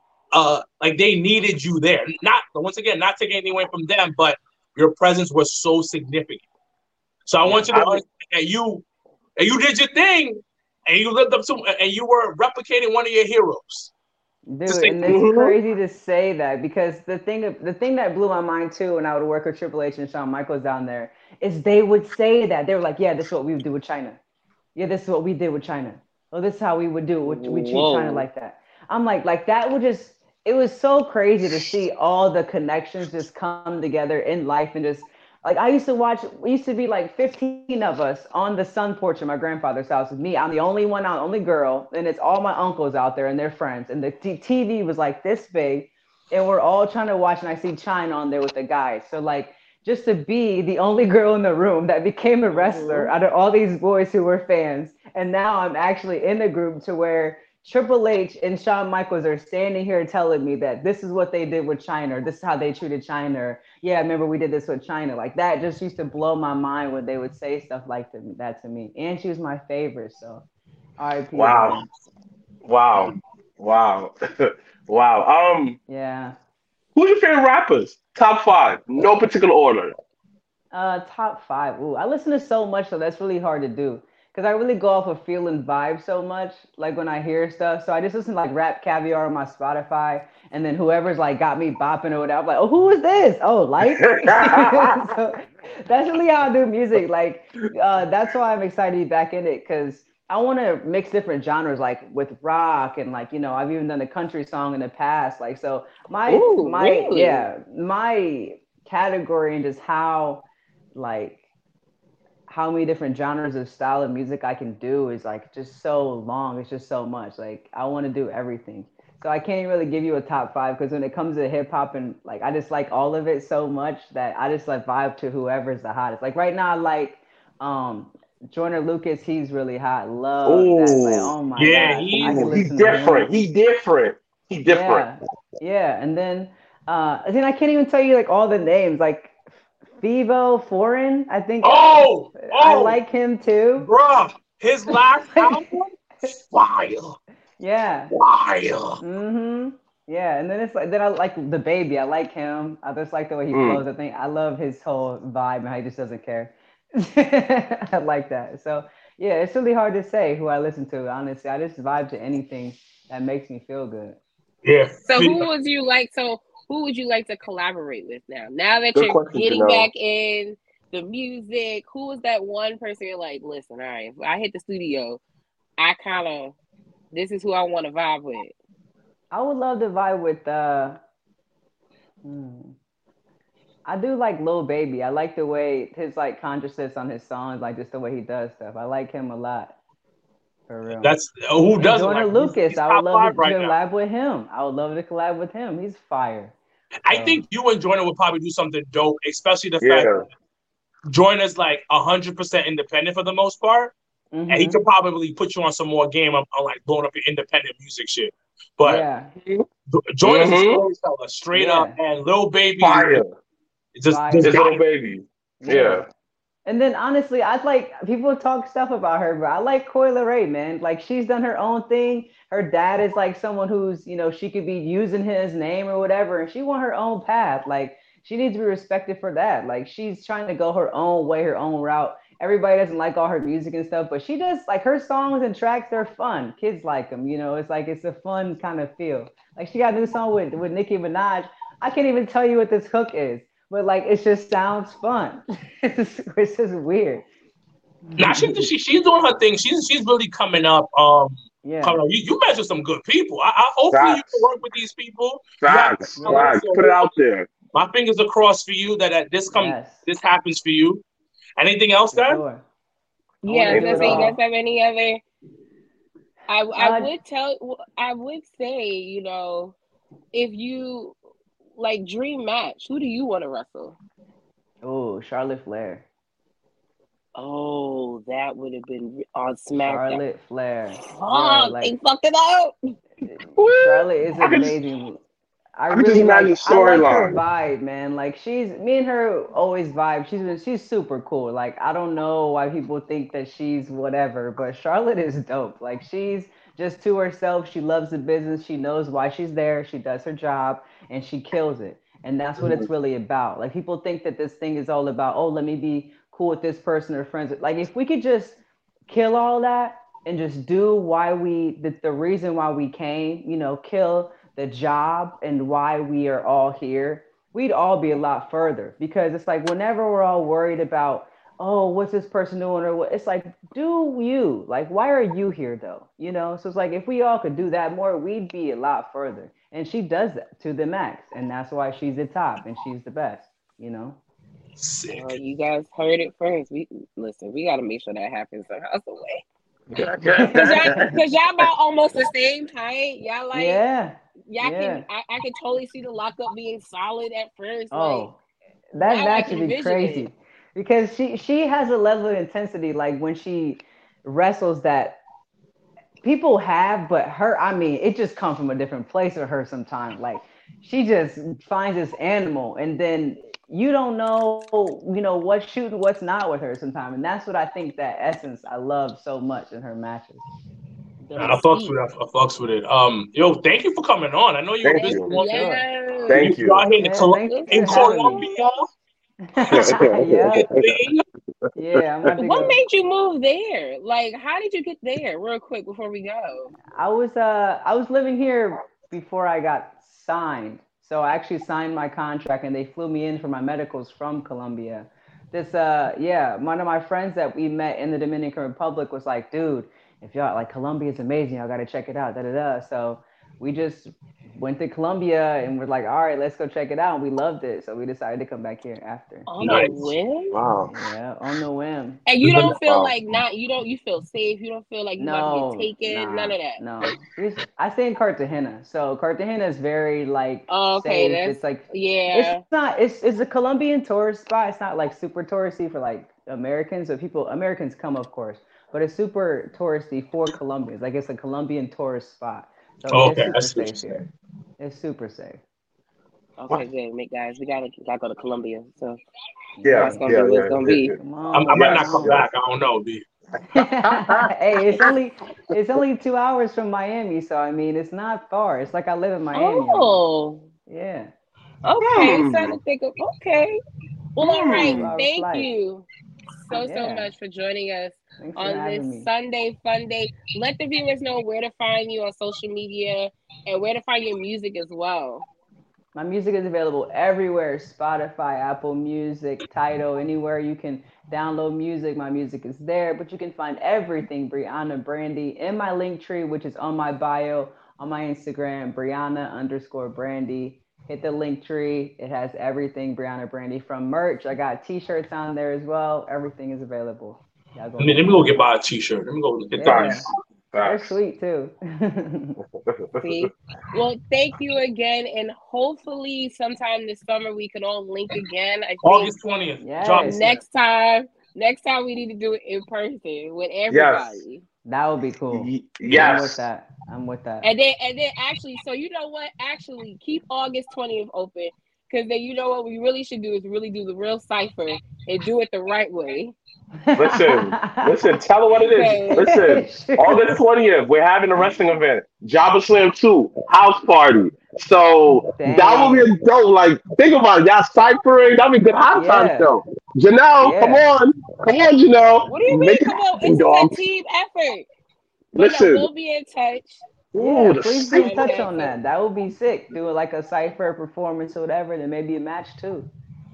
like they needed you there. Not once again, not taking anything away from them, but your presence was so significant. So I Yeah. want you to I mean, understand that you did your thing, and you lived up to, and you were replicating one of your heroes. To Dude, say, and it's crazy to say that because the thing that blew my mind too when I would work with Triple H and Shawn Michaels down there is they would say that they were like, yeah, this is what we would do with China. Yeah, this is what we did with China. Oh, this is how we would do it. We treat China Whoa. like that. I'm like that would just it was so crazy to see all the connections just come together in life and just like I used to watch. We used to be like 15 of us on the sun porch of my grandfather's house with me. I'm the only one out, only girl, and it's all my uncles out there and their friends. And the TV was like this big, and we're all trying to watch. And I see China on there with the guys. So like just to be the only girl in the room that became a wrestler Mm-hmm. out of all these boys who were fans. And now I'm actually in a group to where Triple H and Shawn Michaels are standing here telling me that this is what they did with China, or this is how they treated China. Or, yeah, remember we did this with China. Like that just used to blow my mind when they would say stuff like that to me. And she was my favorite. So RIP wow, again. wow, wow, wow. Yeah. Who's your favorite rappers? Top five, no particular order. Top five. Ooh, I listen to so much, so that's really hard to do. Cause I really go off of feeling vibes so much, like when I hear stuff. So I just listen to like Rap Caviar on my Spotify, and then whoever's like got me bopping or whatever, I'm like, oh, who is this? Oh, Life. So that's really how I do music. Like, that's why I'm excited to be back in it, cause I want to mix different genres, like with rock and like I've even done a country song in the past. Like, so my Ooh, my really? yeah my category and just like how many different genres of style of music I can do is like just so long. It's just so much. Like I want to do everything. So I can't really give you a top five because when it comes to hip hop and like I just like all of it so much that I just like vibe to whoever's the hottest. Like right now I like um Joyner Lucas, he's really hot. Love that. Like, Ooh, oh my Yeah, gosh. I he's can he's listen to different. him. He different. He different. Yeah. Yeah. And then I can't even tell you like all the names. Like Fivo Foreign, I think oh, I oh, like him too. bruh. His last album, fire, Yeah. fire. Mhm. Yeah, and then it's like then I like the baby. I like him. I just like the way he Mm. flows. I think I love his whole vibe and how he just doesn't care. I like that. So yeah, it's really hard to say who I listen to. Honestly, I just vibe to anything that makes me feel good. Yeah, So who would you like to collaborate with now? Now that Good you're question, getting Janelle. back in the music, who is that one person you're like, listen, all right, if I hit the studio, I kind of this is who I want to vibe with. I would love to vibe with hmm, I do like Lil Baby. I like the way his like consciousness on his songs, like just the way he does stuff. I like him a lot, for real. that's who And doesn't Joyner like him. Lucas, He's I would top love to five right now. collab with him. I would love to collab with him. He's fire. I So, think you and Jordan would probably do something dope, especially the fact Yeah. that Jordan's like 100% independent for the most part, and he hmm could probably put you on some more game on like blowing up your independent music shit. But yeah, Jordan's a Mm-hmm. storyteller, straight up, yeah, and Lil Baby Fire. just fire. His got little it. baby. Yeah. Yeah. And then honestly, I like people talk stuff about her, but I like Coi Leray, man. Like she's done her own thing. Her dad is like someone who's, she could be using his name or whatever, and she went her own path. Like she needs to be respected for that. Like she's trying to go her own way, her own route. Everybody doesn't like all her music and stuff, but she does like her songs and tracks. They're fun. Kids like them. It's like it's a fun kind of feel. Like she got a new song with Nicki Minaj. I can't even tell you what this hook is, but like it just sounds fun. It's just weird. Now she's doing her thing. She's really coming up. Yeah, Coming up. You mess with some good people. I hopefully you can Facts. work with these people. You have Facts. talent, Facts. so Put it out there. my fingers are crossed for you that yes, this happens for you. Anything else, for Dan? sure. I want Yeah, to I was do gonna it say, you guys all. have any other? Uh, I would say, if you like dream match, who do you want to wrestle? oh, Charlotte Flair. Oh, that would have been on SmackDown. Charlotte Flair. Yeah, Fuck, they like fucked it up. Charlotte is I could just amazing. I I could just really imagine the I like her storyline. vibe, man. Like me and her always vibe. She's super cool. Like I don't know why people think that she's whatever, but Charlotte is dope. Like she's just to herself. She loves the business. She knows why she's there. She does her job and she kills it. And that's what it's really about. Like people think that this thing is all about, oh, let me be cool with this person or friends. Like if we could just kill all that and just do why the reason why we came, kill the job and why we are all here, we'd all be a lot further because it's like whenever we're all worried about, oh, what's this person doing or what, it's like, do you like why are you here though? So it's like if we all could do that more, we'd be a lot further. And she does that to the max, and that's why she's the top and she's the best. Well, Sick. you guys heard it first. We listen. We got to make sure that happens somehow, some way. Cause y'all about almost the same height. Y'all like Yeah, y'all can. yeah. I can totally see the lockup being solid at first. Like Oh, that now, I match can would be envision it. crazy because she has a level of intensity like when she wrestles that people have, but her, I mean, it just comes from a different place with her sometimes. Like she just finds this animal, and then you don't know what's shooting, what's not with her sometimes, and that's what I think that essence I love so much in her matches. The I fucks mystique. with it. I fucks with it. Yo, thank you for coming on. I know you were Thank busy you. For one day. sure. Yes. Thank You you. out here Yeah, thanks In for having Listen. me. Colombia doing Yeah, your thing. yeah, I'm about to What go. made you move there? Like, how did you get there? Real quick before we go. I was living here before I got signed. So I actually signed my contract and they flew me in for my medicals from Colombia. This yeah, one of my friends that we met in the Dominican Republic was like, dude, if y'all like Colombia is amazing, y'all gotta check it out. Da da da. So we just went to Colombia and we're like, all right, let's go check it out. And we loved it, so we decided to come back here after. On a Nice. whim? Wow. Yeah, on the whim. And you don't feel Wow. like you feel safe. You don't feel like you about to No, get taken. None nah, of that. no. I stay in Cartagena, so Cartagena is very like Oh, okay, safe. that's It's like yeah. it's not. It's a Colombian tourist spot. It's not like super touristy for like Americans. So Americans come, of course, but it's super touristy for Colombians. Like it's a Colombian tourist spot. So yeah, it's Okay, I super see what you're safe here. It's super safe. Okay, good. Guys, we gotta go to Colombia. So Yeah, that's Hey, gonna yeah, be what yeah, it's gonna yeah, be. yeah. come I on, might come not Yes, come on. back. yes. I don't know, B. Hey, it's only 2 hours from Miami, so I mean it's not far. It's like I live in Miami almost. Oh, Yeah, okay. Hmm. Something to think of. Okay. Well, all it's a right. Hmm. 2 hour Thank flight. you so Yeah, much for joining us thanks for on this having me. Sunday fun day. Let the viewers know where to find you on social media and where to find your music as well. My music is available everywhere: Spotify, Apple Music, Tidal, anywhere you can download music. My music is there, but you can find everything Brianna Brandy in my link tree, which is on my bio on my Instagram, Brianna_Brandy. Hit the link tree. It has everything Brianna Brandy from merch. I got t-shirts on there as well. Everything is available. Y'all go Let get me it. go get my t-shirt. Let me go get those. Yeah, Facts. they're Facts. sweet too. See? Well, thank you again. And hopefully, sometime this summer, we can all link again. I think August 20th. Drop the Yes, snap. next time we need to do it in person with Yes. everybody. that would be cool. I'm with Yes. that. I'm with that. And then actually, so you know what? Actually, keep August 20th open because then you know what we really should do is really do the real cipher and do it the right way. Listen, listen, tell her what it is. Okay. Listen, August 20th, we're having a wrestling event. Jabba Slam 2, house party. So that will be Dang. a dope. Like, think about it. Y'all ciphering. That'll be a good halftime Yeah. show. Janelle, come Yeah. on. Come on, Janelle. What do you Make mean? it Come on, happen, it's a dogs. team effort. But no, Listen. we'll be in touch. Ooh, Yeah. the Please be in cipher. touch on Fantastic. that. That would be sick. Do it like a cipher performance or whatever. Then maybe a match too.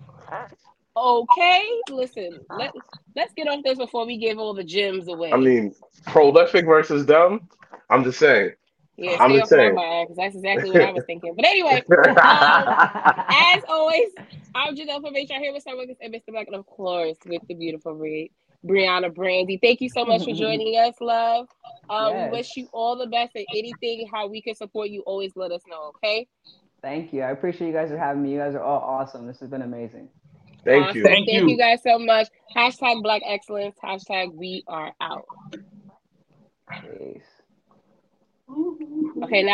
Okay, listen, let's get off this before we give all the gems I away. mean, prolific versus dumb. I'm just saying. Yeah, I'm stay just off my saying. mind because that's exactly what I was thinking. But anyway, um, as always, I'm Janelle from HR here with Starbucks and Mr. Black, and of course with the beautiful Brianna Brandy. Thank you so much for joining us, love. We Yes. wish you all the best and anything how we can support you. Always let us know, okay? Thank you. I appreciate you guys for having me. You guys are all awesome. This has been amazing. Thank you. Awesome. Thank Thank you you. guys so much. Hashtag Black Excellence. Hashtag We Are Out. Peace. Okay, now.